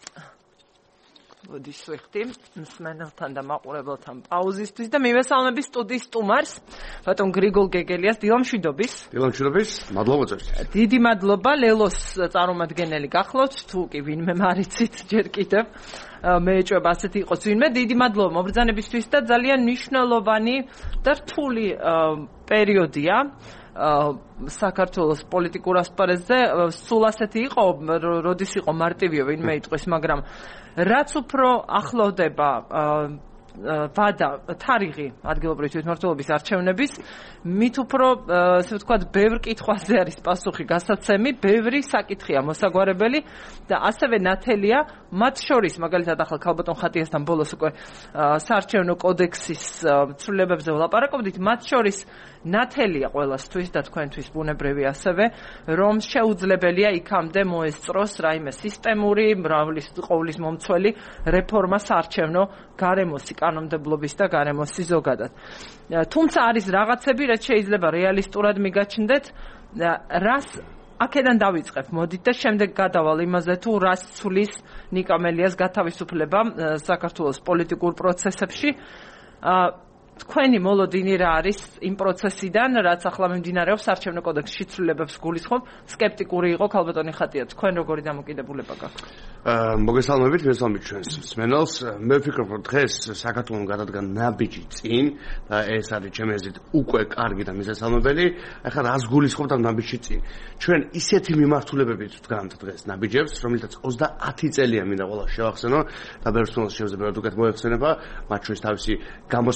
მოდის ვიხდი მსმენელთან და მაყურებელთან პაუზისთვის და მივესალმები სტუდიის სტუმარს, ბატონ გრიგოლ გეგელიას. დილამშვიდობის. დილამშვიდობის. მადლობა წევს. დიდი მადლობა ლელოს წარმომადგენელი გახლავთ, თუ კი ვინმე მარიცით ჯერ კიდევ. მე ეჭვება ასეთი იყოს ვინმე. დიდი მადლობა მობრძანებისთვის და ძალიან მნიშვნელოვანი და რთული პერიოდია საქართველოს პოლიტიკურ ასპარეზზე. სულ ასეთი იყო, როდის იყო მარტივიო ვინმე იტყვის, მაგრამ რაც უფრო ახლოვდება ვადა თარიღი ადგილობრივი თვითმმართველობის არჩევნების, მით უფრო ასე ვთქვათ ბევრ კითხვაზე არის პასუხი გასაცემი, ბევრი საკითხია მოსაგვარებელი და ასევე ნათელია, მათ შორის მაგალითად ახლა ქალბატონ ხატიასთან ბოლოს უკვე საარჩევნო კოდექსის ცვლილებებზე ვლაპარაკობდით, მათ შორის ნათელია ყველასთვის და თქვენთვის ბუნებრივი ასევე, რომ შეუძლებელია იქამდე მოესწროს რაიმე სისტემური, მრავლის ყოვლის მომცველი რეფორმა საარჩევნო გარემოსი, კანონმდებლობის და გარემოსი ზოგადად. თუმცა არის რაღაცები, რაც შეიძლება რეალისტურად მიგაჩნდეთ, რას აქედან დავიწყებ, მოდით და შემდეგ გადავალ იმაზე, თუ რას ცვლის ნიკა მელიას გათავისუფლება საქართველოს პოლიტიკურ პროცესებში. თქვენი მოლოდინი რა არის იმ პროცესიდან, რაც ახლა მიმდინარეობს საარჩევნო კოდექსში ცვლილებებს გულისხმობ, სკეპტიკური იყო ქალბატონი ხატია. თქვენ როგორი დამოკიდებულება გაქვთ? მოგესალმებით, მესალმებით ჩვენს მსმენელს. მე ვფიქრობ, რომ დღეს საქართველოს გადადგა ნაბიჯი წინ და ეს არის ჩემი აზრით უკვე კარგი და მისასალმებელი. ახლა რას გულისხმობთ ამ ნაბიჯში წინ? ჩვენ ისეთი მიმართულებებით ვდგანთ დღეს ნაბიჯებს, რომელთაც ოცდაათი წელია მინდა ყველა შევახსენო და ბევრ მსმენელს შეუძლია უკეთ მოეხსენება, მათ შორის თავისი გამოცდილებით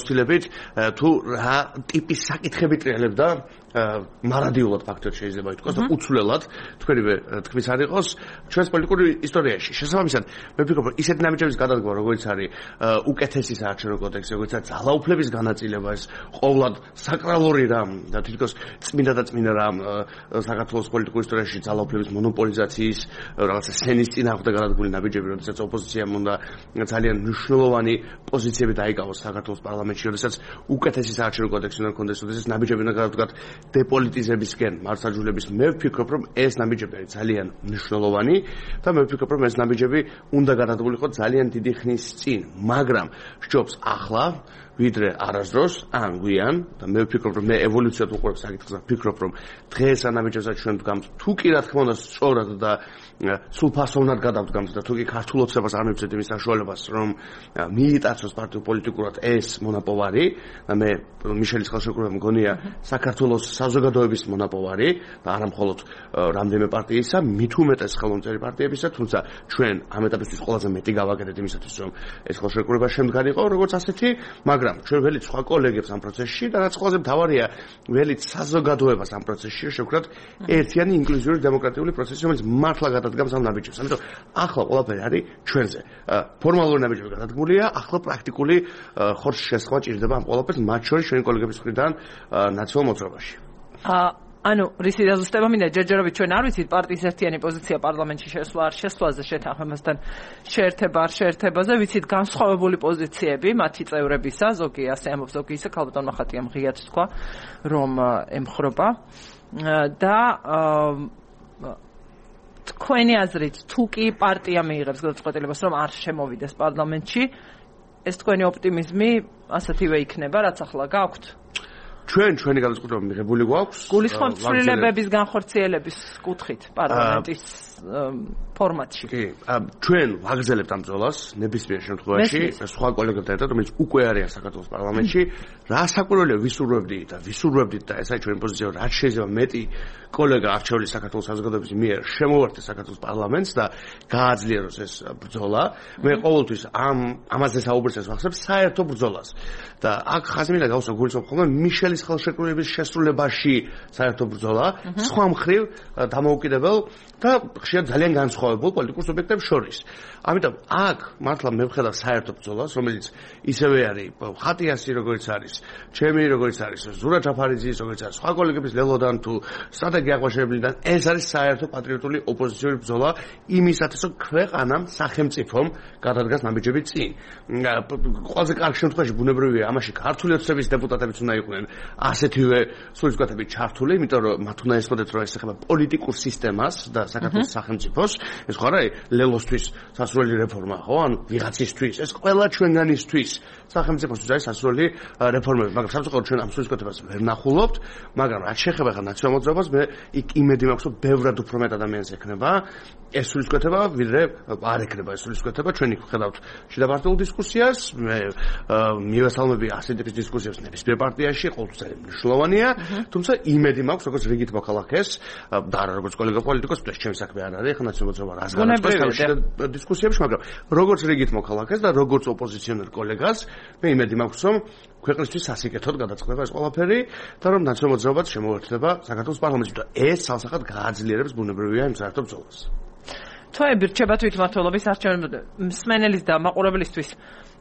თუ რა ტიპის საკითხები ტრიალებდა მარადიულად ფაქტობრივად შეიძლება ითქვას და უცვლელად თქვენივე თქმის არ იყოს ჩვენს პოლიტიკური ისტორიაში. შესაბამისად, მე ვფიქრობ, რომ ისეთი ნაბიჯების გადადგმა, როგორც არის უკეთესი საარჩევნო კოდექსი, როგორც არის ძალაუფლების განაწილება, ეს ყოვლად საკრალური რამ და თითქოს წმინდა და წმინდა რამ საქართველოს პოლიტიკურ ისტორიაში ძალაუფლების მონოპოლიზაციის რაღაცა სენის წინააღმდეგ გადადგმული ნაბიჯები, როდესაც ოპოზიციამ უნდა ძალიან მნიშვნელოვანი პოზიციები დაიკავოს საქართველოს პარლამენტში, როდესაც უკეთესი საარჩევნო კოდექსი უნდა ქონდეს, როდესაც ნაბიჯები უნდა გადადგათ დეპოლიტიზებისკენ მართლმსაჯულების. მე ვფიქრობ, რომ ეს ნაბიჯები არის ძალიან მნიშვნელოვანი და მე ვფიქრობ, რომ ეს ნაბიჯები უნდა გადადგმულიყო ძალიან დიდი ხნის წინ, მაგრამ სჯობს ახლა ვიდრე არასდროს ან გვიან და მე ვფიქრობ, რომ მე ევოლუციად ვუყურებ საკითხს და ვფიქრობ, რომ დღეს ანაბიჯებსაც ჩვენ ვდგამთ, თუ კი რა თქმა უნდა სწორად და სულფასოვნად გადავდგამთ და თუ კი ქართულ ოცნებას არ მივცეთ იმის საშუალებას, რომ მიიტაცოს პარტიულ პოლიტიკურად ეს მონაპოვარი და მე მიშელის ხელშეკრულება მგონია საქართველოს საზოგადოების მონაპოვარი და არა მხოლოდ რამდენიმე პარტიისა, მით უმეტეს ხელმომწერი პარტიებისა, თუმცა ჩვენ ამ ეტაპისთვის ყველაზე მეტი გავაკეთეთ იმისათვის, რომ ეს ხელშეკრულება შემდგარიყო, როგორც ასეთი, მაგრამ ჩვენ ველით სხვა კოლეგებს ამ პროცესში და რაც ყველაზე მთავარია, ველით საზოგადოებას ამ პროცესში შევქრათ ერთიანი ინკლუზიური დემოკრატიული პროცესი, რომელიც მართლა გადადგამს ამ ნაბიჯებს. ამიტომ ახლა ყველაფერი არის ჩვენზე. ფორმალური ნაბიჯები გადადგმულია, ახლა პრაქტიკული ხორცი შესხმა ჭირდება ამ ყველაფერს, მათ შორის ჩვენი კოლეგების მხრიდან ნაციონალურ მოძრაობაში. ანუ რისი დაზუსტება მინდა ჯერჯერობით ჩვენ არ ვიცით პარტიის ერთიანი პოზიცია პარლამენტში შესვლა არ შესვლაზე შეთანხმებასთან შეერთება არ შეერთებაზე ვიცით განსხვავებული პოზიციები მათი წევრებისა ზოგი ასე ამბობს ზოგი ისე ქალბატონმა ხატიამ ღიად თქვა რომ ემხრობა და თქვენი აზრით თუ კი პარტია მიიღებს გადაწყვეტილებას რომ არ შემოვიდეს პარლამენტში ეს თქვენი ოპტიმიზმი ასეთივე იქნება რაც ახლა გაქვთ ჩვენ ჩვენი გადაწყვეტილება მიღებული გვაქვს გულისხმობ ცვლილებების განხორციელების კუთხით პარლამენტის ფორმატში. კი, ჩვენ ვაგრძელებთ ამ ბრძოლას ნებისმიერ შემთხვევაში სხვა კოლეგებთან ერთად, რომელიც უკვე არიან საქართველოს პარლამენტში, რა საკვირველია ვისურვებდით და ვისურვებდით და ესაა ჩვენი პოზიცია, რაც შეიძლება მეტი კოლეგა არჩეული საქართველოს საზოგადოების მიერ შემოვართეს საქართველოს პარლამენტს და გააძლიეროს ეს ბრძოლა. მე ყოველთვის ამ ამაზე საუბრისას ვახსენებ საერთო ბრძოლას. და აქ ხაზი მინდა გავუსვა გულისხმობ ხოლმე მიშელის ხელშეკრულების შესრულებაში საერთო ბრძოლა, სხვა მხრივ დამოუკიდებელ და ხშირად ძალიან განსხვავებულ პოლიტიკურ სუბიექტებს შორის. ამიტომ აქ მართლა მე ვხედავ საერთო ბრძოლას, რომელიც ისევე არის ხატიასი როგორც არის, ჩემი როგორც არის, ზურა ჯაფარიძის როგორც არის, სხვა კოლეგების ლელოდან თუ სტრატეგია აღვაშებელიდან ეს არის საერთო პატრიოტული ოპოზიციური ბრძოლა იმისათვის, რომ ქვეყანამ სახელმწიფომ გადადგას ნაბიჯები წინ. ყველაზე კარგ შემთხვევაში ბუნებრივია ამაში ქართული ოცნების დეპუტატებიც უნდა იყვნენ ასეთივე სულისკვეთებით ჩართული, იმიტომ რომ მათ უნდა ესწოდეთ, რომ ეს ეხება პოლიტიკურ სისტემას და საქართველოს სახელმწიფოს, ეს ხო არა ლელოსთვის სასურველი რეფორმა, ხო? ან ვიღაცისთვის, ეს ყველა ჩვენგანისთვის სახელმწიფოსთვის არის სასურველი რეფორმები, მაგრამ სამწუხაროდ ჩვენ ამ სულისკვეთებას ვერ ნახულობთ, მაგრამ რაც შეეხება ხა ნაციონალურ მოძრაობას, მე იქ იმედი მაქვს, რომ ბევრად უფრო მეტ ადამიანს ექნება ეს სულისკვეთება, ვიდრე არ ექნება ეს სულისკვეთება, ჩვენ იქ ვხედავთ შიდა პარტიულ დისკუსიას, მე მივესალმები ასეთ ტიპის დისკუსიებს ნებისმიერ პარტიაში, ყოველთვის არის მნიშვნელოვანია, თუმცა იმედი მაქვს, როგორც რიგით მოქალაქეს და არა როგორც კოლეგა პოლიტიკოს, ეს ჩემი საქმე არ არის, ხა ნაციონალურ მოძრაობა რას განაცხადებს დისკუსიებში, მაგრამ როგორც რიგით მოქალაქეს და როგორც ოპოზიციონერ კოლეგას, მე იმედი მაქვს, რომ ქვეყნისთვის სასიკეთოდ გადაწყდება ეს ყველაფერი და რომ ნაციონალურ მოძრაობაც შემოერთდება საქართველოს პარლამენტში და ეს ცალსახად გააძლიერებს ბუნებრივია იმ საერთო ბრძოლას. თვეები რჩება თვითმმართველობის არჩევნებზე მსმენელის და მაყურებლისთვის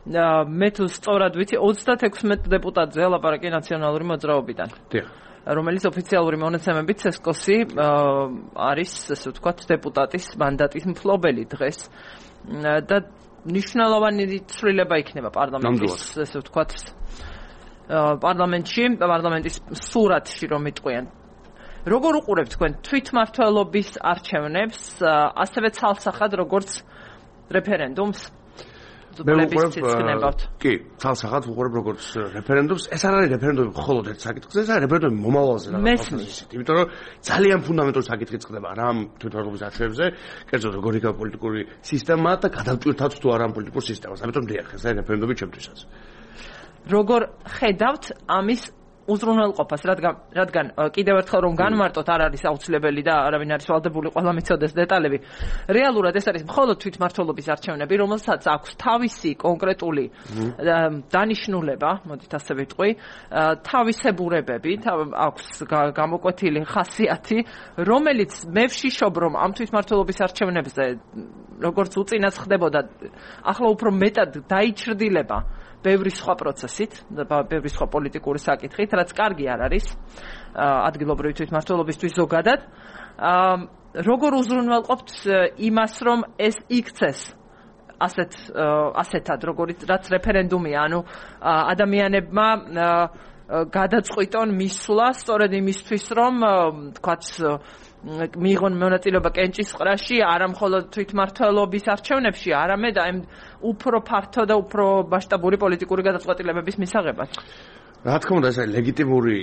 მე თუ სწორად ვიცი ოცდათექვსმეტ დეპუტატზე ლაპარაკი ნაციონალური მოძრაობიდან. დიახ. რომელიც ოფიციალური მონაცემებით ცესკოსი არის ესე ვთქვათ დეპუტატის მანდატის მფლობელი დღეს და მნიშვნელოვანი ცვლილება იქნება პარლამენტის ესე ვთქვათ პარლამენტში პარლამენტის სურათში რომ იტყვიან როგორ უყურებთ თქვენ თვითმმართველობის არჩევნებს ასევე ცალსახად როგორც რეფერენდუმს მე ვუყურებ კი ცალსახად ვუყურებ როგორც რეფერენდუმს ეს არ არის რეფერენდუმი მხოლოდ ერთ საკითხზე ეს არის რეფერენდუმი მომავალზე რაღაცა იმიტომ რომ ძალიან ფუნდამენტური საკითხი წყდება რამ თვითმმართველობის არჩევნებზე კერძოდ როგორი იქნება პოლიტიკური სისტემა და გადავწყვეტავთ თუ არა ამ პოლიტიკურ სისტემას ამიტომ დიახ ეს არის რეფერენდუმი ჩემთვისაც როგორ ხედავთ ამის უზრუნველყოფას, რადგან რადგან კიდევ ერთხელ რომ განმარტოთ არ არის აუცილებელი და არავინ არის ვალდებული ყველა მიცოდეს დეტალები. რეალურად ეს არის მხოლოდ თვითმმართველობის არჩევნები, რომელსაც აქვს თავისი კონკრეტული დანიშნულება, მოდით ასე ვიტყვი, თავისებურებები, აქვს გამოკვეთილი ხასიათი, რომელიც მე ვშიშობ, რომ ამ თვითმმართველობის არჩევნებზე როგორც უწინაც ხდებოდა, ახლა უფრო მეტად დაიჩრდილება ბევრი სხვა პროცესით, ბევრი სხვა პოლიტიკური საკითხით, რაც კარგი არ არის ადგილობრივი თვითმმართველობისთვის ზოგადად. როგორ უზრუნველყოფთ იმას, რომ ეს იქცეს ასეთ ასეთად, როგორც რაც რეფერენდუმია, ანუ ადამიანებმა გადაწყვიტონ მისვლა სწორედ იმისთვის, რომ თქვათ მიიღონ მონაწილეობა კენჭისყრაში, არა მხოლოდ თვითმმართველობის არჩევნებში, არამედ აი უფრო ფართო და უფრო მასშტაბური პოლიტიკური გადაწყვეტილებების მისაღებად. რა თქმა უნდა, ეს არის ლეგიტიმური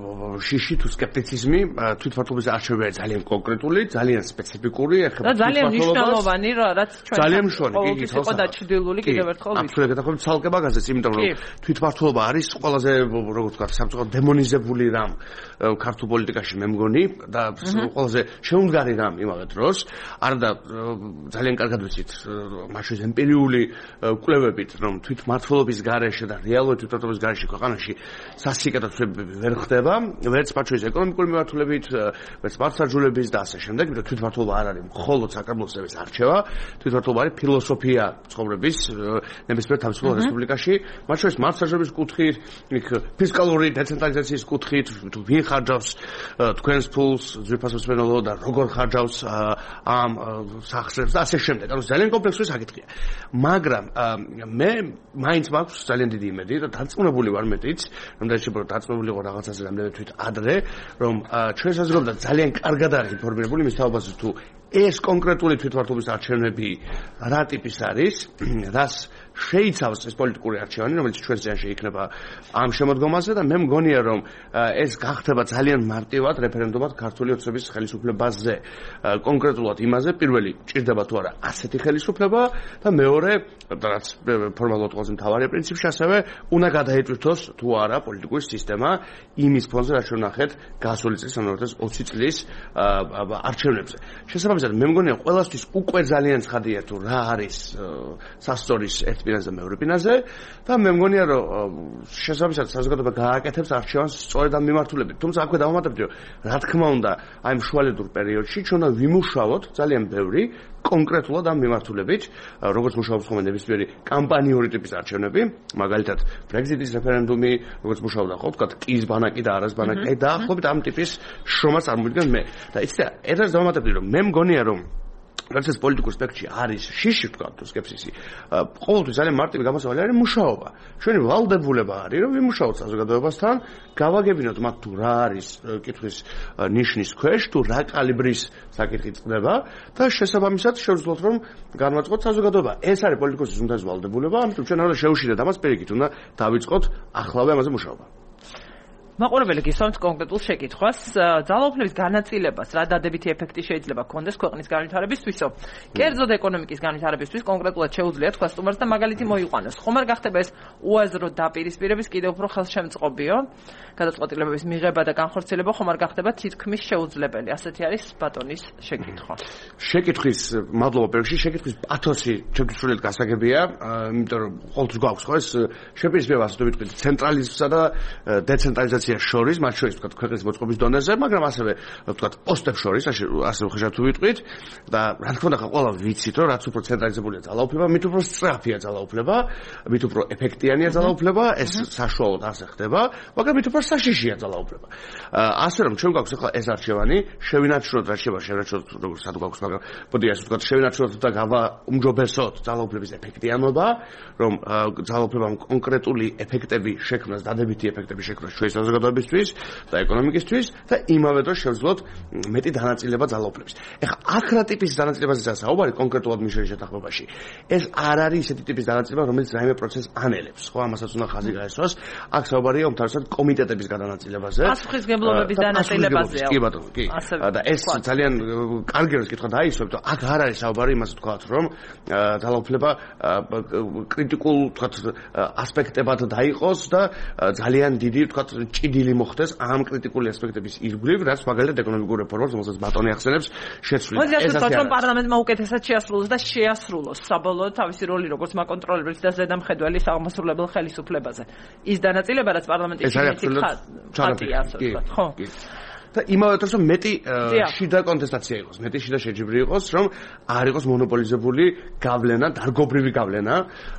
შიში თუ სკეპტიციზმი, თვითმმართველობის არჩევნები არის ძალიან კონკრეტული, ძალიან სპეციფიკური, ეხება ძალიან მნიშვნელოვანი, რაც ჩვენ ძალიან მნიშვნელოვანი, კი, იყო დაჩრდილული კიდევ ერთხელ. აბსოლუტურად გადახვევით ცალკე მაგაზეც, იმიტომ რომ თვითმმართველობა არის ყველაზე, როგორც ვთქვათ, სამწუხაროდ დემონიზებული რამ ქართულ პოლიტიკაში მე მგონი და ყველაზე შეუმდგარი რამ იმავე დროს, არადა ძალიან კარგად ვიცით, მაშინ ემპირიული კვლევებით, რომ თვითმმართველობის გარეშე და რეალური თვითმმართველობის გარეშე ქვეყანაში სასიკეთო ცვლილებები ვერ ხდება, ვერც მათ შორის ეკონომიკური მიმართულებით, ვერც მართლმსაჯულების და ასე შემდეგ, იმიტომ თვითმმართველობა არ არის მხოლოდ საკრებულოს არჩევა, თვითმმართველობა არის ფილოსოფია ცხოვრების ნებისმიერ თავისუფალ რესპუბლიკაში, მათ შორის მართლმსაჯულების კუთხით, იქ ფისკალური დეცენტრალიზაციის კუთხით, თუ ვინ ხარჯავს თქვენს ფულს, ძვირფასო მსმენელო და როგორ ხარჯავს ამ სახსრებს და ასე შემდეგ. ანუ ძალიან კომპლექსური საკითხია. მაგრამ მე მაინც მაქვს ძალიან დიდი იმედი და დარწმუნებული ვარ მეტიც, რომ შეიძლება დაწმებული იყო რაღაცაზე რამდენიმე თვით ადრე, რომ ჩვენ საზოგადოება ძალიან კარგად არის ინფორმირებული მის თაობაზე თუ ეს კონკრეტული თვითმმართველობის არჩევნები რა ტიპის არის, რას შეიცავს ეს პოლიტიკური არჩევანი, რომელიც ჩვენ ზიანში იქნება ამ შემოდგომაზე და მე მგონია, რომ ეს გახდება ძალიან მარტივად რეფერენდუმად ქართული ოცნების ხელისუფლებაზე. კონკრეტულად იმაზე, პირველი, ჭირდება თუ არა ასეთი ხელისუფლება და მეორე, რაც ფორმალურად ყველაზე მთავარია პრინციპში, ასევე უნდა გადაეტვირთოს თუ არა პოლიტიკური სისტემა იმის ფონზე, რაც შევნახეთ გასული წლის, ანუ ორი ათას ოცი წლის არჩევნებზე. შესაბამისად, მე მგონია, ყველასთვის უკვე ძალიან ცხადია თუ რა არის სასწორის ერთ პირაზე და მეორე პირაზე და მე მგონია, რომ შესაბამისად საზოგადოება გააკეთებს არჩევანს სწორედ ამ მიმართულებით. თუმცა აქვე დავამატებდი, რომ რა თქმა უნდა, აი ამ შუალედურ პერიოდში ჩვენ უნდა ვიმუშაოთ ძალიან ბევრი კონკრეტულად ამ მიმართულებით, როგორც მუშაობს ხოლმე ნებისმიერი კამპანიური ტიპის არჩევნები, მაგალითად ბრეგზიტის რეფერენდუმი, როგორც მუშაობდა ხო, თქვა კის ბანაკი და არას ბანაკი, აი დაახლოებით ამ ტიპის შრომას წარმოვიდგენ მე. და იცით, ერთად დავამატებდი, რომ მე მგონია, რომ რაც ეს პოლიტიკურ სპექტრში არის შიში თქვა თუ სკეპსისი, ყოველთვის ძალიან მარტივი გამოსავალი არის მუშაობა. ჩვენი ვალდებულება არის, რომ ვიმუშაოთ საზოგადოებასთან, გავაგებინოთ მათ თუ რა არის კითხვის ნიშნის ქვეშ, თუ რა კალიბრის საკითხი წყდება და შესაბამისად შევძლოთ, რომ განვაწყოთ საზოგადოება. ეს არის პოლიტიკოსის უმთავრესი ვალდებულება, ამიტომ ჩვენ არ უნდა შევშვიდეთ ამას, პირიქით უნდა დავიწყოთ ახლავე ამაზე მუშაობა. მაყურებელი გისვამთ კონკრეტულ შეკითხვას. ძალაუფლების განაწილებას რა დადებითი ეფექტი შეიძლება ჰქონდეს ქვეყნის განვითარებისთვისო? კერძოდ ეკონომიკის განვითარებისთვის კონკრეტულად შეუძლია თქვა სტუმარს და მაგალითი მოიყვანოს. ხომ არ გახდება ეს უაზრო დაპირისპირების კიდევ უფრო ხელშემწყობიო? გადაწყვეტილებების მიღება და განხორციელება ხომ არ გახდება თითქმის შეუძლებელი? ასეთი არის ბატონის შეკითხვა. შეკითხვის მადლობა პერიოდში, შეკითხვის პათოსი შეგვიძლია გასაგებია, იმიტომ რომ ყოველთვის გვაქვს ხო ეს შეპირისპირება, ასე ვიტყვით, ცენტრალიზმსა და დეცენტრალიზაციას შორის, მათ შორის ვთქვათ ქვეყნის მოწყობის დონეზე, მაგრამ ასევე ვთქვათ პოსტებს შორის, ასე ხშირად თუ ვიტყვით და რა თქმა უნდა, ყველა ვიცით, რომ რაც უფრო ცენტრალიზებულია ძალაუფლება, მით უფრო სწრაფია ძალაუფლება, მით უფრო ეფექტიანია ძალაუფლება, ეს საშუალოდ ასე ხდება, მაგრამ მით უფრო საშიშია ძალაუფლება. ასე რომ ჩვენ გვაქვს ახლა ეს არჩევანი, შევინარჩუნოთ რა შევა, შევინარჩუნოთ როგორც სად გვაქვს, მაგრამ მოდი ასე ვთქვათ, შევინარჩუნოთ და გავაუმჯობესოთ ძალაუფლების ეფექტიანობა, რომ ძალაუფლებამ კონკრეტული ეფექტები შექმნას, დადებითი ეფექტები შექმნას ჩვენი საზოგადოებისთვის და ეკონომიკისთვის და იმავე დროს შევძლოთ მეტი დანაწილება ძალაუფლების. ეხლა აქ რა ტიპის დანაწილებაზეა საუბარი კონკრეტულად მიშელის შეთანხმებაში. ეს არ არის ისეთი ტიპის დანაწილება, რომელიც რაიმე პროცესს ანელებს. ხო, ამასაც უნდა ხაზი გაესვას. აქ საუბარია უმთავრესად კომიტეტების გადანაწილებაზე. პასუხისმგებლობების დანაწილებაზეა. კი ბატონო, კი. და ეს ძალიან კარგი როს კითხვა დაისვებ და აქ არ არის საუბარი იმაზე თქვათ, რომ ძალაუფლება კრიტიკულ თქვათ ასპექტებად დაიყოს და ძალიან დიდი თქვათ ჭიდილი მოხდეს ამ კრიტიკული ასპექტების ირგვლივ, რაც მაგალითად ეკონომიკურ რეფორმას, რომელსაც ბატონი ახსენებს, შეცვლით. ეს ასე რომ პარლამენტმა უკეთესად შეასრულოს და შეასრულოს საბოლოოდ თავისი როლი როგორც მაკონტროლებლის და ზედამხედველის აღმასრულებელ ხელისუფლებაზე. ის დანაწილება, რაც პარლამენტის ხატია, ასე ვთქვათ, ხო? და იმავე დროს რომ მეტი შიდა კონტესტაცია იყოს, მეტი შიდა შეჯიბრი იყოს, რომ არ იყოს მონოპოლიზებული გავლენა, დარგობრივი გავლენა,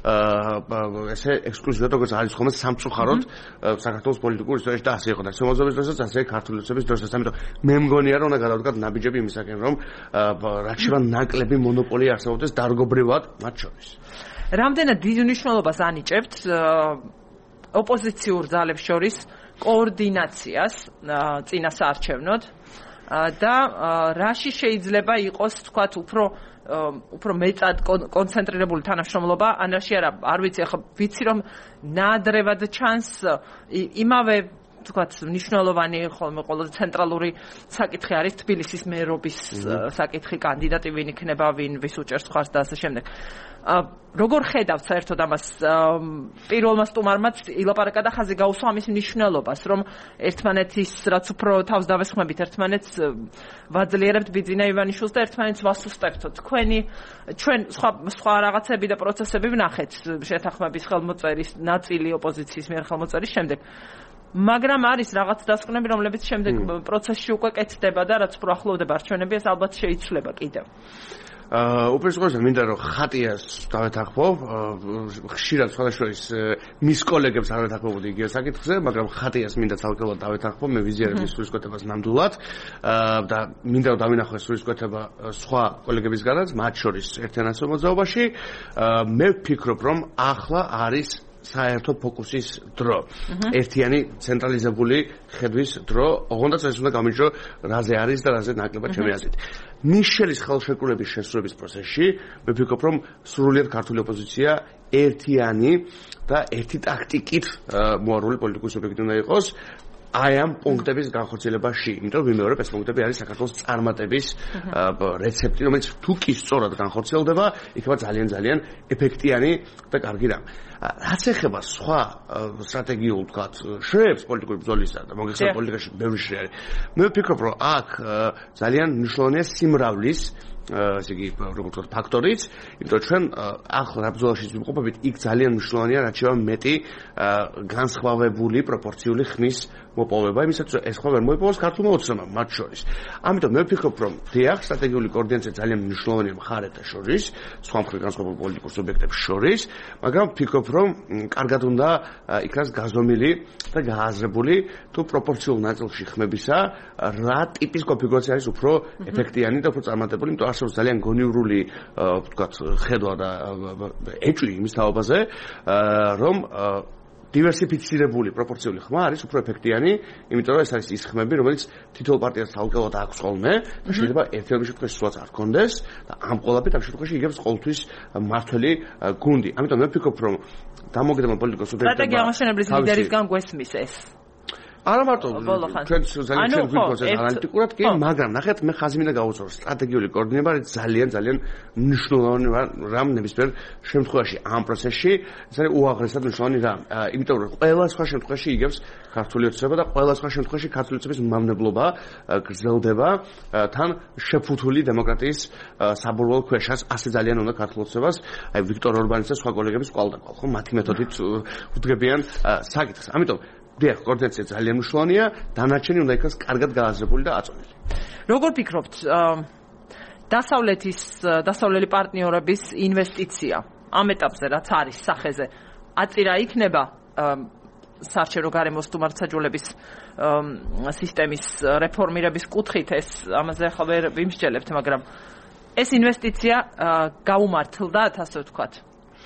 ესე ექსკლუზიურად როგორც არის ხოლმე სამწუხაროდ საქართველოს პოლიტიკურ ისტორიაში და ასე იყო და შემოძობის დროსაც, ასე ქართული ოცნების დროსაც, ამიტომ მე მგონია რომ უნდა გადავდგათ ნაბიჯები იმისაკენ, რომ რაც შევა ნაკლები მონოპოლია არსებობდეს დარგობრივად მათ შორის. რამდენად დიდ მნიშვნელობას ანიჭებთ ოპოზიციურ ძალებს შორის კოორდინაციას წინასაარჩევნოდ და რაში შეიძლება იყოს თქვათ უფრო უფრო მეტად კონცენტრირებული თანამშრომლობა ანაში არა არ ვიცი ახლა ვიცი რომ ნაადრევად ჩანს იმავე თქვათ მნიშვნელოვანი ხოლმე ყველაზე ცენტრალური საკითხი არის თბილისის მერობის საკითხი კანდიდატი ვინ იქნება ვინ ვის უჭერს ხარს და ასე შემდეგ როგორ ხედავთ საერთოდ ამას პირველმა სტუმარმაც ილაპარაკა და ხაზი გაუსვა ამის მნიშვნელობას რომ ერთმანეთის რაც უფრო თავს დავესხმებით ერთმანეთს ვაძლიერებთ ბიძინა ივანიშვილს და ერთმანეთს ვასუსტებთო თქვენი ჩვენ სხვა სხვა რაღაცები და პროცესები ვნახეთ შეთანხმების ხელმოწერის ნაწილი ოპოზიციის მიერ ხელმოწერის შემდეგ მაგრამ არის რაღაც დასკვნები რომლებიც შემდეგ პროცესში უკვე კეთდება და რაც უფრო ახლოვდება არჩევნები ეს ალბათ შეიცვლება კიდევ უპირისპირდად მინდა რომ ხატიას დავეთანხმო ხშირად სხვადასხვა მის კოლეგებს არ ვეთანხმობოდი იგივე საკითხზე მაგრამ ხატიას მინდა ცალკეულად დავეთანხმო მე ვიზიარებ სულისკვეთებას ნამდვილად და მინდა რომ დავინახო სულისკვეთება სხვა კოლეგებისგანაც მათ შორის ერთიანაცო მოძრაობაში მე ვფიქრობ რომ ახლა არის საერთო ფოკუსის დრო. ერთიანი ცენტრალიზებული ხედვის დრო, ოღონდაც ეს უნდა გამიჯრო რაზე არის და რაზე ნაკლებად ჩემი აზრით. მიშელის ხელშეკრულების შესრულების პროცესში მე ვფიქრობ რომ სრულიად ქართული ოპოზიცია ერთიანი და ერთი ტაქტიკით მოარული პოლიტიკური სუბიექტი უნდა იყოს. აი ამ პუნქტების განხორციელებაში, იმიტომ რომ ვიმეორებ ეს პუნქტები არის საქართველოს წარმატების რეცეპტი, რომელიც თუ კი სწორად განხორციელდება, იქნება ძალიან ძალიან ეფექტიანი და კარგი რამ. რაც ეხება სხვა სტრატეგიულ თქვათ შრეებს პოლიტიკური ბრძოლისა და მოგეხსენებათ პოლიტიკაში ბევრი შრე არის. მე ვფიქრობ რომ აქ ძალიან მნიშვნელოვანია სიმრავლის ესე იგი როგორ ვთქვათ ფაქტორიც, იმიტომ რომ ჩვენ ახლა რა ბრძოლაში ვიმყოფებით, იქ ძალიან მნიშვნელოვანია რაც შევა მეტი განსხვავებული პროპორციული ხმის მოპოვება, იმისაც რომ ეს ხმა ვერ მოიპოვოს ქართულმა ოცნებამ მათ შორის. ამიტომ მე ვფიქრობ რომ დიახ, სტრატეგიული კოორდინაცია ძალიან მნიშვნელოვანია მხარეთა შორის, სხვა მხრივ განსხვავებულ პოლიტიკურ სუბიექტებს შორის, მაგრამ ვფიქრობ რომ კარგად უნდა იქნას გაზომილი და გააზრებული თუ პროპორციულ ნაწილში ხმებისა რა ტიპის კონფიგურაცია არის უფრო ეფექტიანი და უფრო წარმატებული, იმიტომ არსებობს ძალიან გონივრული ვთქვათ ხედვა და ეჭვი იმის თაობაზე რომ დივერსიფიცირებული პროპორციული ხმა არის უფრო ეფექტიანი, იმიტომ რომ ეს არის ის ხმები, რომელიც თითოეულ პარტიას თალკეულად აქვს ხოლმე და შეიძლება ერთ-ერთ შემთხვევაში სულაც არ გქონდეს და ამ ყველაფერით ამ შემთხვევაში იგებს ყოველთვის მართველი გუნდი. ამიტომ მე ვფიქრობ, რომ დამოუკიდებელ პოლიტიკურ სუბიექტებმა სტრატეგია ამაშენებლის ლიდერისგან გვესმის ეს. არა მარტო ჩვენ ძალიან ჩვენ გვიქოს ეს ანალიტიკურად კი, მაგრამ ნახეთ მე ხაზი მინდა გავუწევო სტრატეგიული კოორდინება არის ძალიან ძალიან მნიშვნელოვანი რამ ნებისმიერ შემთხვევაში ამ პროცესში ეს არის უაღრესად მნიშვნელოვანი რამ იმიტომ რომ ყველა სხვა შემთხვევაში იგებს ქართული ოცნება და ყველა სხვა შემთხვევაში ქართული ოცნების მამნებლობა გრძელდება თან შეფუთული დემოკრატიის საბურბალო ქვეშაც ასე ძალიან უნდა ქართულ ოცნებას აი ვიქტორ ორბანის და სხვა კოლეგების კვალდაკვალ ხო მათი მეთოდით უდგებიან საკითხს ამიტომ დიახ, კოორდინაცია ძალიან მნიშვნელოვანია, დანარჩენი უნდა იქნას კარგად გააზრებული და აწონილი. როგორ ფიქრობთ, დასავლეთის დასავლელი პარტნიორების ინვესტიცია ამ ეტაპზე რაც არის სახეზე აწირა იქნება საარჩევნო გარემო სტუმართმსაჯულების სისტემის რეფორმირების კუთხით ეს ამაზე ახლა ვერ ვიმსჯელებთ, მაგრამ ეს ინვესტიცია გაუმართლდათ, ასე ვთქვათ.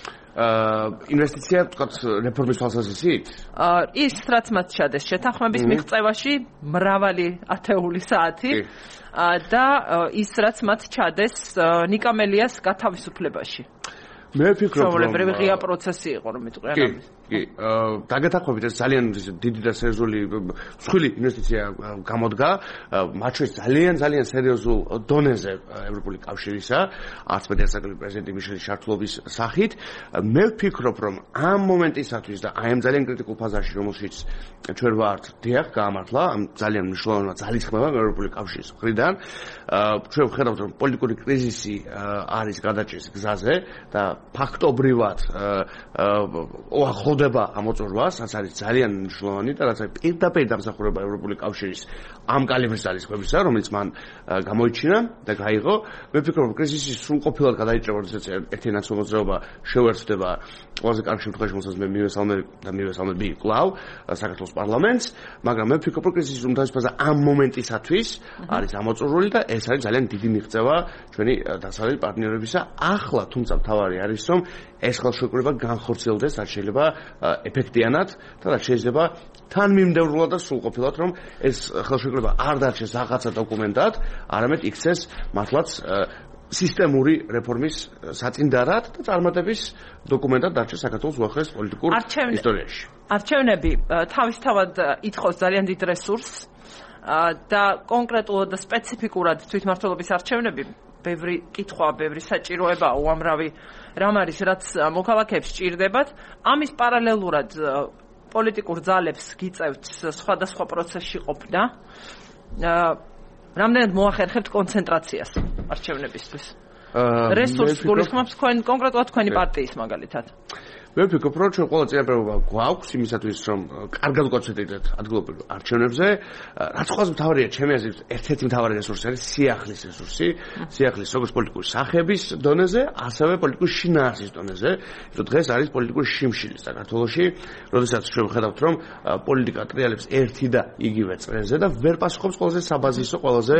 ინვესტიცია თქვათ რეფორმის თვალსაზრისით? ის რაც მათ ჩადეს შეთანხმების მიღწევაში მრავალი ათეული საათი და ის რაც მათ ჩადეს ნიკამელიას გათავისუფლებაში. მე ვფიქრობ, რომ ჩვეულებრივი ღია პროცესი იყო, რომ იტყვიან ამის. კი, დაგეთახვებით, ეს ძალიან დიდი და სერიოზული მსხვილი ინვესტიცია გამოდგა, მათ შორის ძალიან ძალიან სერიოზულ დონეზე ევროპული კავშირისა, არც მეტი პრეზიდენტი მიშელის ჩართულობის სახით. მე ვფიქრობ, რომ ამ მომენტისათვის და აი ამ ძალიან კრიტიკულ ფაზაში, რომელშიც ჩვენ ვართ, დიახ, გაამართლა, ამ ძალიან მნიშვნელოვანი ძალისხმევა ევროპული კავშირის მხრიდან. ჩვენ ვხედავთ, რომ პოლიტიკური კრიზისი არის გადაჭრის გზაზე და ფაქტობრივად უახლოვდება ამოწურვას, რაც არის ძალიან მნიშვნელოვანი და რაც არის პირდაპირ დამსახურება ევროპული კავშირის ამ კალიბრის ძალისხმებისა, რომელიც მან გამოიჩინა და გაიღო. მე ვფიქრობ, რომ კრიზისი სრულყოფილად გადაიჭრება, როდესაც ერთი ნაციონალური მოძრაობა შეუერთდება ყველაზე კარგ შემთხვევაში, რომელსაც მე მივესალმები და მივესალმები კვლავ საქართველოს პარლამენტს, მაგრამ მე ვფიქრობ, რომ კრიზისის უმთავრესობა ამ მომენტისათვის არის ამოწურვული და ეს არის ძალიან დიდი მიღწევა ჩვენი დასავლელი პარტნიორებისა. ახლა თუმცა მთავარი არის, რომ ეს ხელშეკრულება განხორციელდეს, რაც შეიძლება ეფექტიანად და რაც შეიძლება თანმიმდევრულად და სრულყოფილად, რომ ეს ხელშეკრულება არ დარჩეს რაღაცა დოკუმენტად, არამედ იქცეს მართლაც სისტემური რეფორმის საწინდარად და წარმატების დოკუმენტად დარჩეს საქართველოს უახლოეს პოლიტიკურ ისტორიაში. არჩევნები თავისთავად ითხოვს ძალიან დიდ რესურსს და კონკრეტულად და სპეციფიკურად თვითმმართველობის არჩევნები ბევრი კითხვა, ბევრი საჭიროება, უამრავი რამ არის, რაც მოქალაქეებს სჭირდებათ. ამის პარალელურად პოლიტიკურ ძალებს გიწევთ სხვადასხვა პროცესში ყოფნა. რამდენად მოახერხებთ კონცენტრაციას არჩევნებისთვის? რესურსს გულისხმობს თქვენ კონკრეტულად თქვენი პარტიის მაგალითად? მე ვფიქრობ, რომ ჩვენ ყველა წინაპრება გვაქვს იმისათვის, რომ კარგად ვკონცენტრირდეთ ადგილობრივ არჩევნებზე. რაც ყველაზე მთავარია, ჩემი აზრით, ერთ-ერთი მთავარი რესურსი არის სიახლის რესურსი, სიახლის როგორც პოლიტიკური სახების დონეზე, ასევე პოლიტიკური შინაარსის დონეზე. იმიტომ დღეს არის პოლიტიკური შიმშილი საქართველოში, როდესაც ჩვენ ვხედავთ, რომ პოლიტიკა ტრიალებს ერთი და იგივე წრეზე და ვერ პასუხობს ყველაზე საბაზისო, ყველაზე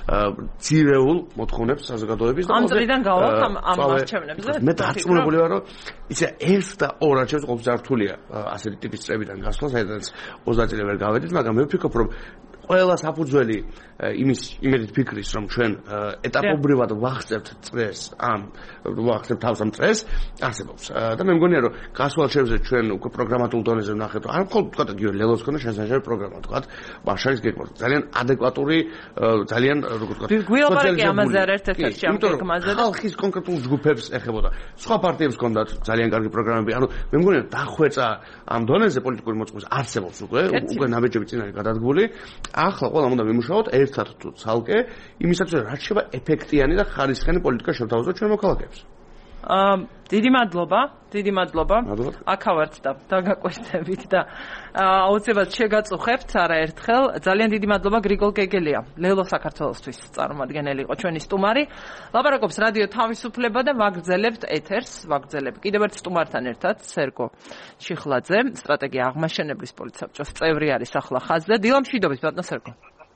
ძირეულ მოთხოვნებს საზოგადოების და ამ წრიდან გავალთ ამ არჩევნებზე. მე დარწმუნებული ვარ, რომ იცი ერთ და ორ არჩევნებს ყოველთვის არ რთულია ასეთი ტიპის წრებიდან გასვლა, საერთოდ ოცდაათი წელი ვერ გავედით, მაგრამ მე ვფიქრობ, რომ ყველა საფუძველი იმის იმედით ფიქრის, რომ ჩვენ ეტაპობრივად ვახცევთ წრეს, ამ ვახცევთ თავს ამ წრეს, არსებობს. და მე მგონია, რომ გასულ არჩევნებზე ჩვენ უკვე პროგრამატულ დონეზე ვნახეთ, რომ არ მხოლოდ თქვა გიორგი ლელოს ქონდა შესაძლებელი პროგრამა, თქვა ვარშავის გეგმა, ძალიან ადეკვატური, ძალიან როგორ თქვა, გვილაპარაკი ამაზე არ ერთ-ერთი ამ გეგმაზე და ხალხის კონკრეტულ ჯგუფებს ეხებოდა. სხვა პარტიებს ჰქონდათ ძალიან კარგი პროგრამები, ანუ მე მგონია, დახვეწა ამ დონეზე პოლიტიკური მოწყობის არსებობს უკვე, უკვე ნაბიჯები წინ არის გადადგმული. ახლა ყველამ უნდა ვიმუშაოთ ერთად თუ ცალკე, იმისათვის რაც შეიძლება ეფექტიანი და ხარისხიანი პოლიტიკა შევთავაზოთ ჩვენ მოქალაქეებს. აა დიდი მადლობა, დიდი მადლობა. აქავართ და დაგაკვირდებით და აუცილებლად შეგაწუხებთ არაერთხელ. ძალიან დიდი მადლობა გრიგოლ გეგელია, ლელო საქართველოსთვის წარმომადგენელი იყო ჩვენი სტუმარი. ლაპარაკობს რადიო თავისუფლება და ვაგრძელებთ ეთერს, ვაგრძელებ კიდევ ერთ სტუმართან ერთად, სერგო ჩიხლაძე, სტრატეგია აღმაშენებლის პოლიტსაბჭოს წევრი არის ახლა ხაზზე. დილამშვიდობით, ბატონო სერგო.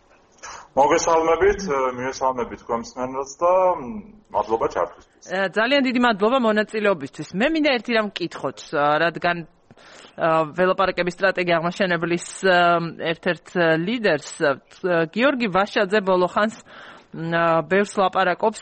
მოგესალმებით, მივესალმებით თქვენს და მადლობა ჩართვისთვის. ძალიან დიდი მადლობა მონაწილეობისთვის. მე მინდა ერთი რამ მკითხოთ, რადგან ველოპარაკების სტრატეგია აღმაშენებლის ერთ-ერთ ლიდერს გიორგი ვაშაძე ბოლოხანს ბევრს ლაპარაკობს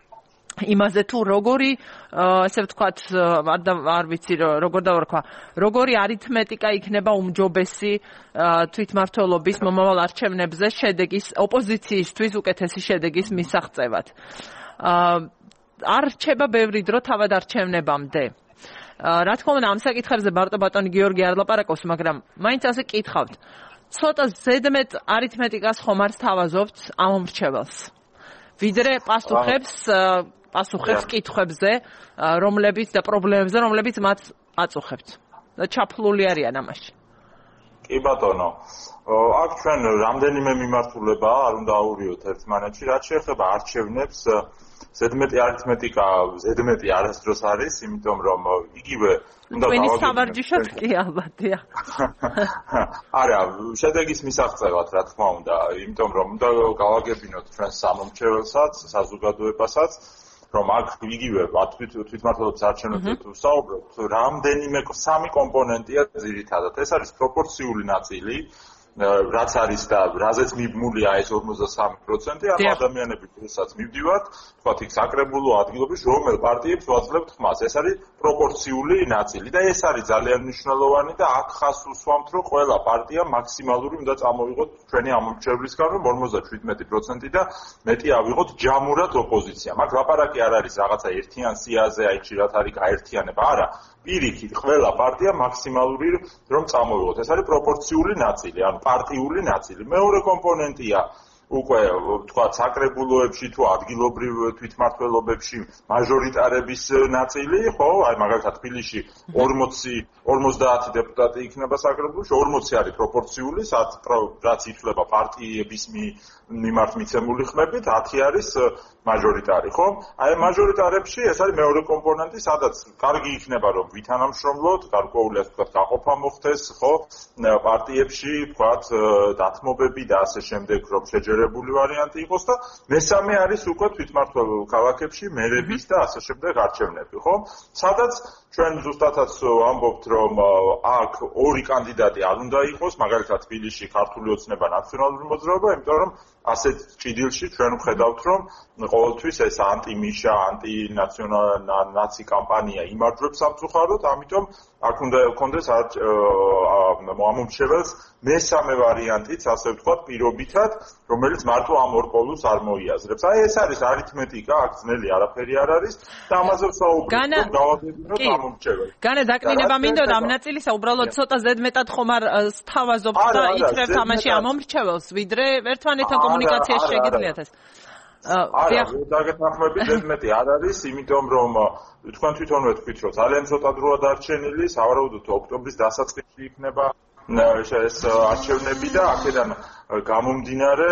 იმაზე თუ როგორი ესე ვთქვათ არ ვიცი როგორ დავარქვა როგორი არითმეტიკა იქნება უმჯობესი თვითმმართველობის მომავალ არჩევნებზე შედეგის ოპოზიციისთვის უკეთესი შედეგის მისაღწევად. არ რჩება ბევრი დრო თავად არჩევნებამდე. რა თქმა უნდა ამ საკითხებზე მარტო ბატონი გიორგი არ ლაპარაკობს, მაგრამ მაინც ასე კითხავთ. ცოტა ზედმეტ არითმეტიკას ხომ არ სთავაზობთ ამ მრჩეველს. ვიდრე პასუხებს პასუხებს კითხვებზე, რომლებიც და პრობლემებზე, რომლებიც მათ აწუხებთ. და ჩაფლული არიან ამაში. კი ბატონო, აქ ჩვენ რამდენიმე მიმართულება არ უნდა აურიოთ ერთმანეთში, რაც შეეხება არჩევნებს, ზედმეტი არითმეტიკა, ზედმეტი არასდროს არის, იმიტომ რომ იგივე უნდა დავაგებინოთ. თქვენი სავარჯიშოდ კი ალბათია. არა, შედეგის მისაღწევად, რა თქმა უნდა, იმიტომ რომ უნდა გავაგებინოთ ჩვენ სამომრჩეველსაც, საზოგადოებასაც, რომ აქ იგივე თვითმმართველობის არჩევნებზე თუ საუბრობთ, რამდენიმე სამი კომპონენტია ძირითადად. ეს არის პროპორციული ნაწილი, რაც არის და რაზეც მიბმულია ეს ორმოცდასამი პროცენტი, ანუ ადამიანები, რომელსაც მივდივართ, თქვათ იქ საკრებულო ადგილებში, რომელ პარტიებს ვაძლევთ ხმას. ეს არის პროპორციული ნაწილი და ეს არის ძალიან მნიშვნელოვანი და აქ ხას უსვამთ, რომ ყველა პარტია მაქსიმალური უნდა წამოვიღოთ ჩვენი ამომრჩევლისგან, რომ ორმოცდაშვიდმეტი პროცენტი და მეტი ავიღოთ ჯამურად ოპოზიცია. მაგ ლაპარაკი არ არის რაღაცა ერთიან სიაზე, აიჩი რაც არის გაერთიანება, არა. პირიქით, ყველა პარტია მაქსიმალური რომ წამოვიღოთ. ეს არის პროპორციული ნაწილი, ანუ პარტიული ნაწილი. მეორე კომპონენტია უკვე თქვა საკრებულოებში თუ ადგილობრივ თვითმმართველობებში მაჟორიტარების ნაწილი, ხო? აი მაგალითად თბილისში ორმოცი ორმოცდაათი დეპუტატი იქნება საკრებულოში, ორმოცი არის პროპორციული, რაც ითვლება პარტიების მიმართ მიცემული ხმებით, ათი არის მაჟორიტარი, ხო? აი მაჟორიტარებში ეს არის მეორე კომპონენტი, სადაც კარგი იქნება რომ ვითანამშრომლოთ, გარკვეული ასე ვთქვათ, გაყოფა მოხდეს, ხო? პარტიებში, ვთქვათ, დათმობები და ასე შემდეგ, რომ შეჯერებული ვარიანტი იყოს და მესამე არის უკვე თვითმმართველ ქალაქებში მერების და ასე შემდეგ არჩევნები, ხო? სადაც ჩვენ ზუსტადაც ვამბობთ, რომ აქ ორი კანდიდატი არ უნდა იყოს, მაგალითად თბილისში ქართული ოცნება ნაციონალური მოძრაობა, იმიტომ რომ ასეთ ჭიდილში ჩვენ ვხედავთ, რომ ყოველთვის ეს ანტი-მიშა, ანტი-ნაცი კამპანია იმარჯვებს სამწუხაროდ, ამიტომ აქ უნდა გქონდეს ამომრჩეველს მესამე ვარიანტიც, ასე ვთქვათ, პირობითად, რომელიც მარტო ამ ორ პოლუს არ მოიაზრებს. აი ეს არის არითმეტიკა, აქ ძნელი არაფერი არ არის და ამაზე ვსაუბრობთ, რომ გავაგებინოთ ამომრჩეველი. განა დაკნინება მინდოდა ამ ნაწილისა, უბრალოდ ცოტა ზედმეტად ხომ არ სთავაზობთ და იწრებთ ამაში ამომრჩეველს, ვიდრე ერთმანეთთან კომუნიკაციაში შეგიძლიათ ეს. არა, დაგეთანხმები ზედმეტი არ არის, იმიტომ რომ თქვენ თვითონვე თქვით, რომ ძალიან ცოტა დროა დარჩენილი, სავარაუდოდ ოქტომბრის დასაწყისში იქნება ეს არჩევნები და აქედან გამომდინარე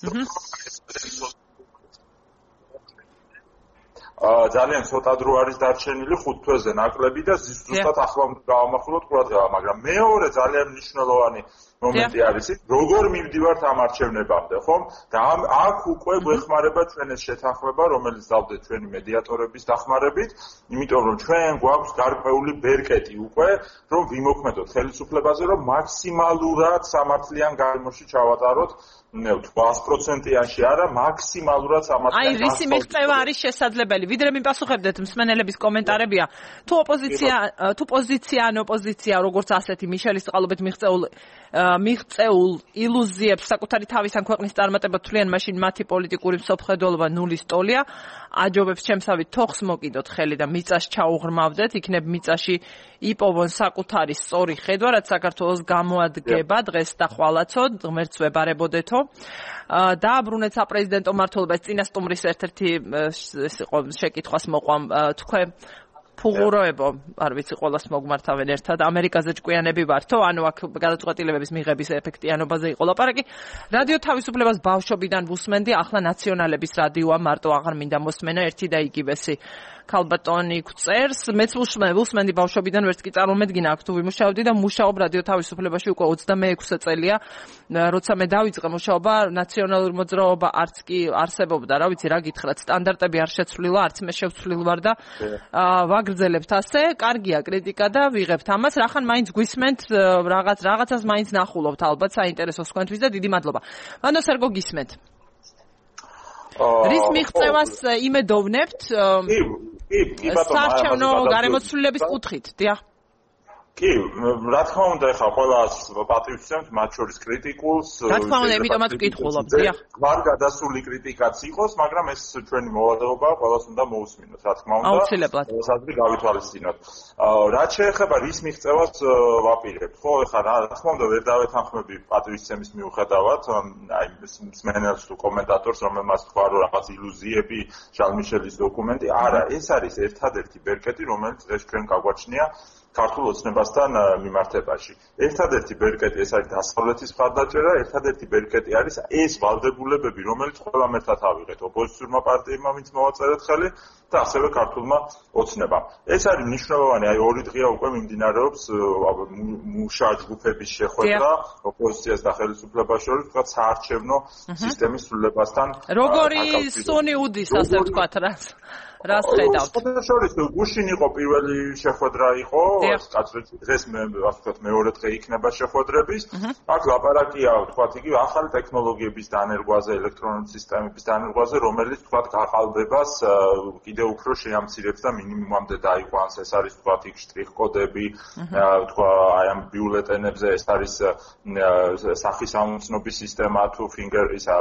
ძალიან ცოტა დრო არის დარჩენილი, ხუთ თვეზე ნაკლები და ზუსტად ახლა უნდა გავამახვილოთ ყურადღება, მაგრამ მეორე ძალიან მნიშვნელოვანი მომენტი არის ის, როგორ მივდივართ ამ არჩევნებამდე, ხომ? და აქ უკვე გვეხმარება ჩვენ ეს შეთანხმება, რომელიც დავდეთ ჩვენი მედიატორების დახმარებით, იმიტომ რომ ჩვენ გვაქვს გარკვეული ბერკეტი უკვე, რომ ვიმოქმედოთ ხელისუფლებაზე, რომ მაქსიმალურად სამართლიან გარემოში ჩავატაროთ ათი პროცენტიანში არა, მაქსიმალურად სამართლიან. აი, რისი მიღწევა არის შესაძლებელი? ვიდრე მიპასუხებდეთ მსმენელების კომენტარებია. თუ ოპოზიცია, თუ პოზიცია ან ოპოზიცია, როგორც ასეთი მიშელის წყალობით მიღწეულ მიღწეულ ილუზიებს საკუთარი თავის ან ქვეყნის წარმატება თვლიან, მაშინ მათი პოლიტიკური მსოფლმხედველობა ნულის ტოლია. აჯობებს ჩემსავით თოხს მოკიდოთ ხელი და მიწას ჩაუღრმავდეთ, იქნებ მიწაში იპოვონ საკუთარი სწორი ხედვა, რაც საქართველოს გამოადგება დღეს და ხვალაცო, ღმერთს ვებარებოდეთო. დააბრუნეთ საპრეზიდენტო მმართველობა, ეს წინასტუმრის ერთ-ერთი ეს იყო შეკითხვას მოყვამ თქვენ ფუღუროებო, არ ვიცი, ყოველას მოგმართავენ ერთად, ამერიკაზე ჭკვიანები ვართო, ანუ აქ გადაწყვეტილებების მიღების ეფექტიანობაზე იყო ლაპარაკი. რადიო თავისუფლებას ბავშვობიდან ვუსმენდი, ახლა ნაციონალების რადიოა, მარტო აღარ მინდა მოსმენა, ერთი და იგივესი. ქალბატონი გვწერს, მეც ვუსმენდი ბავშვობიდან, ვერც კი წარმომედგინა აქ თუ ვიმუშაობდი და მუშაობ რადიო თავისუფლებაში უკვე ოცდამეექვსი წელია, როცა მე დავიწყე მუშაობა, ნაციონალური მოძრაობა არც კი არსებობდა, რა ვიცი, რა გითხრათ, სტანდარტები არ შეცვლილა, არც მე შევცვლილ ვარ და ვაგრძელებთ ასე, კარგია კრიტიკა და ვიღებთ ამას, რახან მაინც გვისმენთ, რაღაც რაღაცას მაინც ნახულობთ, ალბათ საინტერესოს თქვენთვის და დიდი მადლობა. მანდო სერგო გისმენთ. რის მიღწევას იმედოვნებთ? კი, კი ბატონო, საარჩევნო გარემოცვლილების კუთხით, დიახ. კი, რა თქმა უნდა, ეხლა ყველას პატივისცემთ, მათ შორის კრიტიკულს. რა თქმა უნდა, იმიტომაც ვკითხულობ, დიახ. ვარ გადასული კრიტიკაც იყოს, მაგრამ ეს ჩვენი მოვალეობაა, ყველას უნდა მოусმინოთ, რა თქმა უნდა. აუცილებლად. სადღაც გავითვალისწინოთ. რაც შეეხება რის მიღწევას ვაპირებთ, ხო, ეხლა რა თქმა უნდა, ვერ დავეთანხმები პატივისცემის მიუხედავად, აი მსმენელს თუ კომენტატორს, რომელმაც თქვა, რომ რაღაც ილუზიები, ჟან-მიშელის დოკუმენტი, არა, ეს არის ერთადერთი ბერკეტი, რომელიც ეს ჩვენ გაგვაჩნია ქართულ ოცნებასთან მიმართებაში. ერთადერთი ბერკეტი ეს არის დასავლეთის მხარდაჭერა, ერთადერთი ბერკეტი არის ეს ვალდებულებები, რომელიც ყველამ ერთად ავიღეთ, ოპოზიციურმა პარტიებმა, ვინც მოვაწერეთ ხელი და ასევე ქართულმა ოცნებამ. ეს არის მნიშვნელოვანი, აი ორი დღეა უკვე მიმდინარეობს მუშა ჯგუფების შეხვედრა ოპოზიციას და ხელისუფლებას შორის, თქვა საარჩევნო სისტემის სრულებასთან. როგორი სუნი უდის, ასე ვთქვათ რა. რას ხედავთ? შორის გუშინ იყო პირველი შეხვედრა იყო, კაცრეთი დღეს მე ასე ვთქვათ მეორე დღე იქნება შეხვედრების. აქ ლაპარაკია ვთქვათ იგი ახალი ტექნოლოგიების დანერგვაზე, ელექტრონული სისტემების დანერგვაზე, რომელიც ვთქვათ გაყალბებას კიდევ უფრო შეამცირებს და მინიმუმამდე დაიყვანს. ეს არის ვთქვათ იქ შტრიხ-კოდები, ვთქვა აი ამ ბიულეტენებზე, ეს არის სახის ამოცნობის სისტემა თუ ფინგერ ისა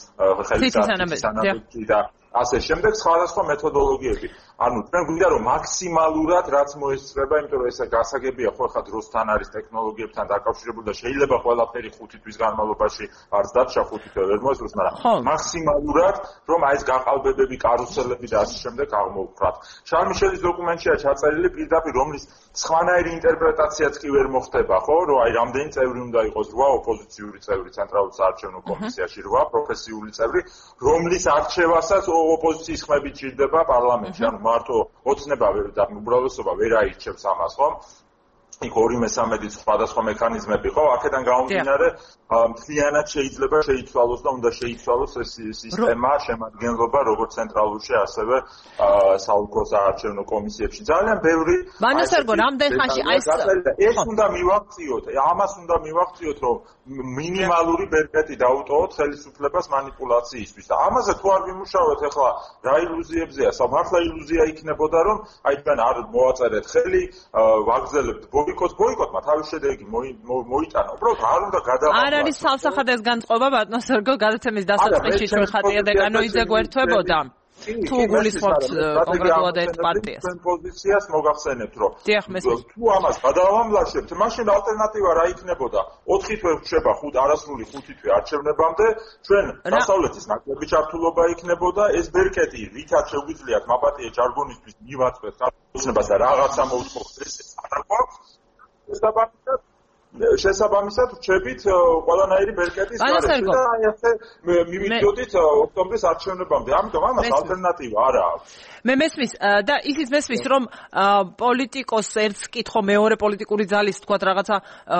ხელისანაბეჭი და ასე შემდეგ სხვადასხვა მეთოდოლოგიები. ანუ თქვენ გვინდა რომ მაქსიმალურად რაც მოესწრება, იმიტომ რომ ეს გასაგებია ხო ხა დროსთან არის ტექნოლოგიებთან დაკავშირებული და შეიძლება ყველაფერი ხუთი თვის განმავლობაში არც დარჩა ხუთი თვე ვერ მოესწროს, მაგრამ მაქსიმალურად რომ აი ეს გაყალბებები, კარუსელები და ასე შემდეგ აღმოვფრათ. შარმიშელის დოკუმენტშია ჩაწერილი პირდაპირ რომლის სხვანაირი ინტერპრეტაციაც კი ვერ მოხდება, ხო? რომ აი რამდენი წევრი უნდა იყოს, რვა ოპოზიციური წევრი ცენტრალურ საარჩევნო კომისიაში, რვა პროფესიული წევრი, რომლის არჩევასაც ოპოზიციის ხმები ჭირდება პარლამენტში. ანუ მარტო ოცნება და უბრალესობა ვერ აირჩევს ამას, ხო? იქ ორი მესამედი სხვადასხვა მექანიზმები, ხო? აქედან გამომდინარე, მთლიანად შეიძლება შეიცვალოს და უნდა შეიცვალოს ეს სისტემა, შემადგენლობა როგორც ცენტრალურში, ასევე საოლქო საარჩევნო კომისიებში. ძალიან ბევრი მანასერგო, რამდენ ხანში აი ეს უნდა მივაღწიოთ, ამას უნდა მივაღწიოთ, რომ მინიმალური ბერკეტი დაუტოვოთ ხელისუფლებას манипуляციისთვის. და ამაზე თუ არ ვიმუშავოთ, ახლა რა ილუზიებზეა? სამართლა ილუზია იქნებოდა, რომ აი თქვენ არ მოაწერეთ ხელი, ვაგზელებთ ბოიკოტ, ბოიკოტმა თავის შედეგი მოიტანა. უბრალოდ არ უნდა გადავაყოთ. არ არის სალსახადეს განწყობა ბატონსერგო გადაცემის დასაწყისში ჩვენ ხატია დეკანოიძე გვერდთვებოდა. თუ გულისხმობთ კონკრეტულად ერთ პარტიას. ჩვენ პოზიციას მოგახსენებთ, რომ თუ ამას გადავამლაშებთ, მაშინ ალტერნატივა რა იქნებოდა? ოთხი თვე რჩება ხუთ არასრული ხუთი თვე არჩევნებამდე, ჩვენ დასავლეთის ნაკლები ჩართულობა იქნებოდა, ეს ბერკეტი, რითაც შეგვიძლიათ მაპატიე ჯარგონისთვის მივაწვეთ ხალხს და რაღაცა მოუწყოთ, ეს არ გვაქვს. ეს დაბანაკად შესაბამისად რჩებით ყველანაირი ბერკეტის გარეშე და აი ასე მივიდოდით ოქტომბრის არჩევნებამდე. ამიტომ ამას ალტერნატივა არა აქვს. მე მესმის და ისიც მესმის რომ პოლიტიკოს ერთს კითხო მეორე პოლიტიკური ძალის თქვა რაღაცა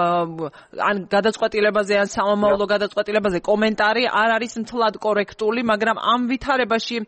ან გადაწყვეტილებაზე ან სამომავლო გადაწყვეტილებაზე კომენტარი არ არის მთლად კორექტული, მაგრამ ამ ვითარებაში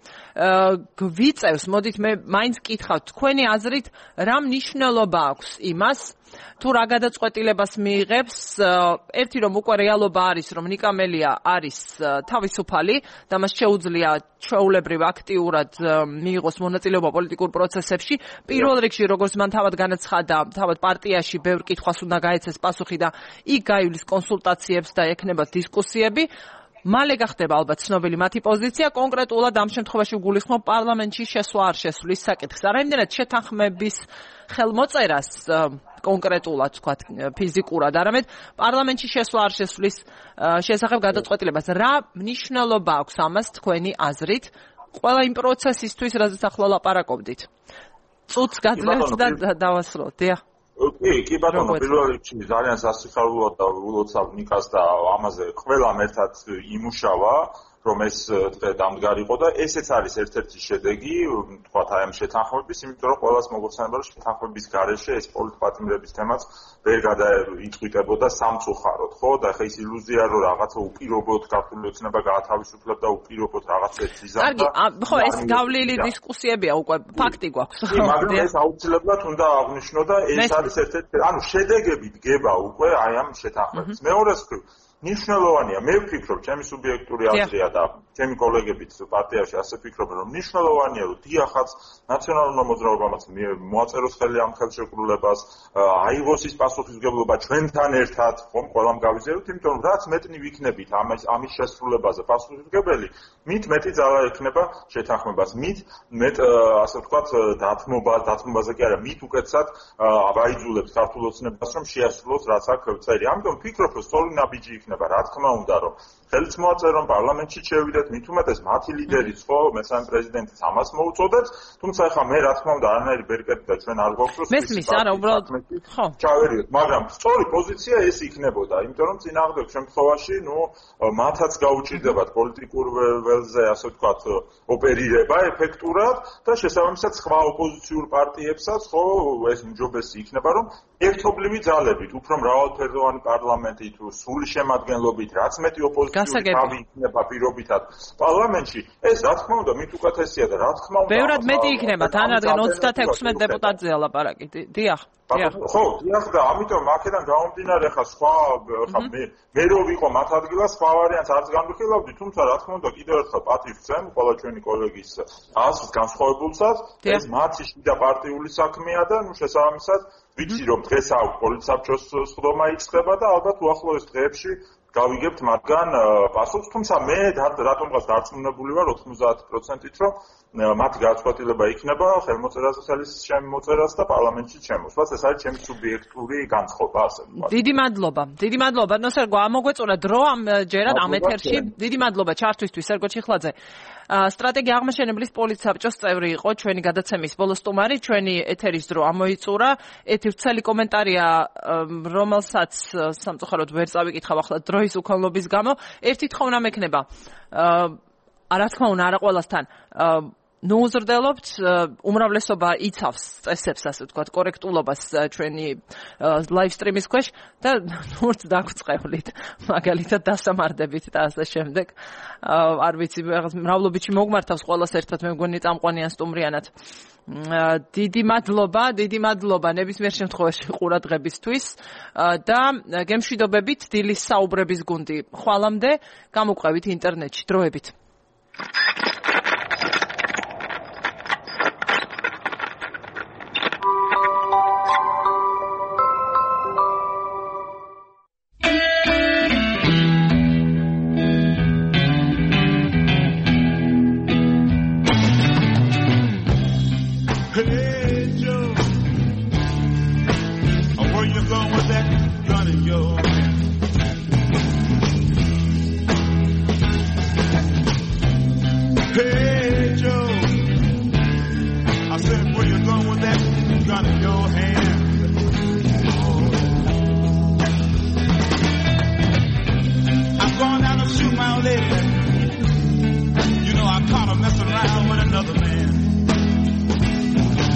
გვიწევს, მოდით მე მაინც კითხავთ, თქვენი აზრით რა მნიშვნელობა აქვს იმას თუ რა გადაწყვეტილებას მიიღებს, ერთი რომ უკვე რეალობა არის, რომ ნიკამელია არის თავისუფალი და მას შეუძლია ჩვეულებრივ აქტიურად მიიღოს მონაწილეობა პოლიტიკურ პროცესებში. პირველ რიგში, როგორც მან თავად განაცხადა, თავად პარტიაში ბევრ კითხვას უნდა გაეცეს პასუხი და იქ გაივლის კონსულტაციებს და ექნებათ დისკუსიები. მალე გახდება ალბათ ცნობილი მათი პოზიცია, კონკრეტულად ამ შემთხვევაში გულისხმობ პარლამენტში შესვლა არ შესვლის საკითხს. არა იმდენად შეთანხმების ხელმოწერას კონკრეტულად თქვათ ფიზიკურად, არამედ პარლამენტში შესვლა არ შესვლის შესახებ გადაწყვეტილებას. რა მნიშვნელობა აქვს ამას თქვენი აზრით ყველა იმ პროცესისთვის, რაზეც ახლა ლაპარაკობდით? წუთს გაძლევთ და დავასრულოთ. დიახ. კი, კი ბატონო, პირველ რიგში ძალიან სასიხარულოდ და ულოცავ ნიკას და ამაზე ყველამ ერთად იმუშავა, რომ ეს დღე დამდგარიყო და ესეც არის ერთ-ერთი შედეგი, თქვათ აი ამ შეთანხმების, იმიტომ რომ ყველას მოგხსენება, რომ შეთანხმების გარეშე ეს პოლიტპატიმრების თემაც ვერ გადაიწყვეტებოდა სამწუხაროდ, ხო? და ხა ის ილუზია, რომ რაღაცა უპირობოდ ქართული ოცნება გაათავისუფლებდა უპირობოდ რაღაცა იზამდა. კარგი, ხო, ეს გავლილი დისკუსიებია უკვე, ფაქტი გვაქვს. მაგრამ ეს აუცილებლად უნდა აღნიშნო და ეს არის ერთ-ერთი, ანუ შედეგები დგება უკვე აი ამ შეთანხმების. მეორეს მხრივ ნიშნულოვანია, მე ვფიქრობ, ჩემი სუბიექტური აზრია და ჩემი კოლეგებიც პარტიაში ასე ფიქრობენ, რომ ნიშნულოვანია, რომ დიახაც ნაციონალურმა მოძრაობამაც მოაწეროს ხელი ამ ხელშეკრულებას, აიღოს ის პასუხისმგებლობა ჩვენთან ერთად, ხომ, ყველამ გავიზიაროთ, იმიტომ რომ რაც მეტნი ვიქნებით ამის ამის შესრულებაზე პასუხისმგებელი, მით მეტი ძალა ექნება შეთანხმებას, მით მეტ ასე ვთქვათ დათმობა, დათმობაზე კი არა, მით უკეთესად აიძულებს ქართულ ოცნებას, რომ შეასრულოს რაც აქ წერი. ამიტომ ვფიქრობ, რომ სწორი ნაბიჯი იქნება, რა თქმა უნდა, რომ ხელს მოაწერონ პარლამენტში შევიდეთ, მით უმეტეს მათი ლიდერიც, ხო, მესამე პრეზიდენტიც ამას მოუწოდებს, თუმცა ახლა მე რა თქმა უნდა არანაირი ბერკეტი და ჩვენ არ გვაქვს, რომ მესმის, არა, უბრალოდ ხო. ჩავერიოთ, მაგრამ სწორი პოზიცია ეს იქნებოდა, იმიტომ რომ წინააღმდეგ შემთხვევაში, ნუ მათაც გაუჭირდებათ პოლიტიკურ ველზე, ასე ვთქვათ, ოპერირება ეფექტურად და შესაბამისად სხვა ოპოზიციურ პარტიებსაც, ხო, ეს უმჯობესი იქნება, რომ ერთობლივი ძალებით, უფრო მრავალფეროვანი პარლამენტი თუ სრული შემადგენლობით, რაც მეტი ოპოზიციური თავი იქნება პირობითად პარლამენტში, ეს რა თქმა უნდა მით უკეთესია და რა თქმა უნდა ბევრად მეტი იქნება, თან რადგან ოცდათექვსმეტ დეპუტატზეა ლაპარაკი. დიახ. ხო, დიახ და ამიტომ აქედან გამომდინარე ხა სხვა ხა მე მე რო ვიყო მათ ადგილას სხვა ვარიანტს არც განვიხილავდი, თუმცა რა თქმა უნდა კიდევ ერთხელ პატივს ვცემ ყველა ჩვენი კოლეგის აზრს განსხვავებულსაც, ეს მათი შიდა პარტიული საქმეა და ნუ შესაბამისად ვიცი რომ დღეს აქვს პოლიტსაბჭოს სხდომა იწყება და ალბათ უახლოეს დღეებში გავიგებთ მათგან პასუხს, თუმცა მე რატომღაც დარწმუნებული ვარ ოცდაათ პროცენტით რომ მათი გაწყვეტილება იქნება ხელმოწერაზე შემოწერას და პარლამენტში შემოსვლას. ეს არის ჩემი სუბიექტური განწყობა, ასე ვთქვათ. დიდი მადლობა. დიდი მადლობა. ნუ სერგო, ამოგვეწონა დრო ამ ჯერად ამ ეთერში. დიდი მადლობა ჩართვისთვის, სერგო ჩიხლაძე. სტრატეგია აღმაშენებლის პოლიტსაბჭოს წევრი იყო ჩვენი გადაცემის ბოლო სტუმარი, ჩვენი ეთერის დრო ამოიწურა. ერთი ვრცელი კომენტარია, რომელსაც სამწუხაროდ ვერ წავიკითხავ ახლა დროის უქონლობის გამო. ერთი თხოვნა მექნება. რა თქმა უნდა, არა ყველასთან ნუ უზრდელობთ, უმრავლესობა იცავს წესებს, ასე ვთქვათ, კორექტულობას ჩვენი live stream-ის ქვეშ და ნურც დაგვწყევლით, მაგალითად დასამარდებით და ასე შემდეგ. არ ვიცი, მრავლობითში მოგმართავს ყველას ერთად, მე მგონი წამყვანიან სტუმრიანად. დიდი მადლობა, დიდი მადლობა ნებისმიერ შემთხვევაში ყურადღებისთვის და გემშვიდობებით დილის საუბრების გუნდი. ხვალამდე გამოგვყევით ინტერნეტში, დროებით.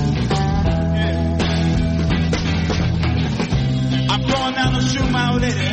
Shoot my lady.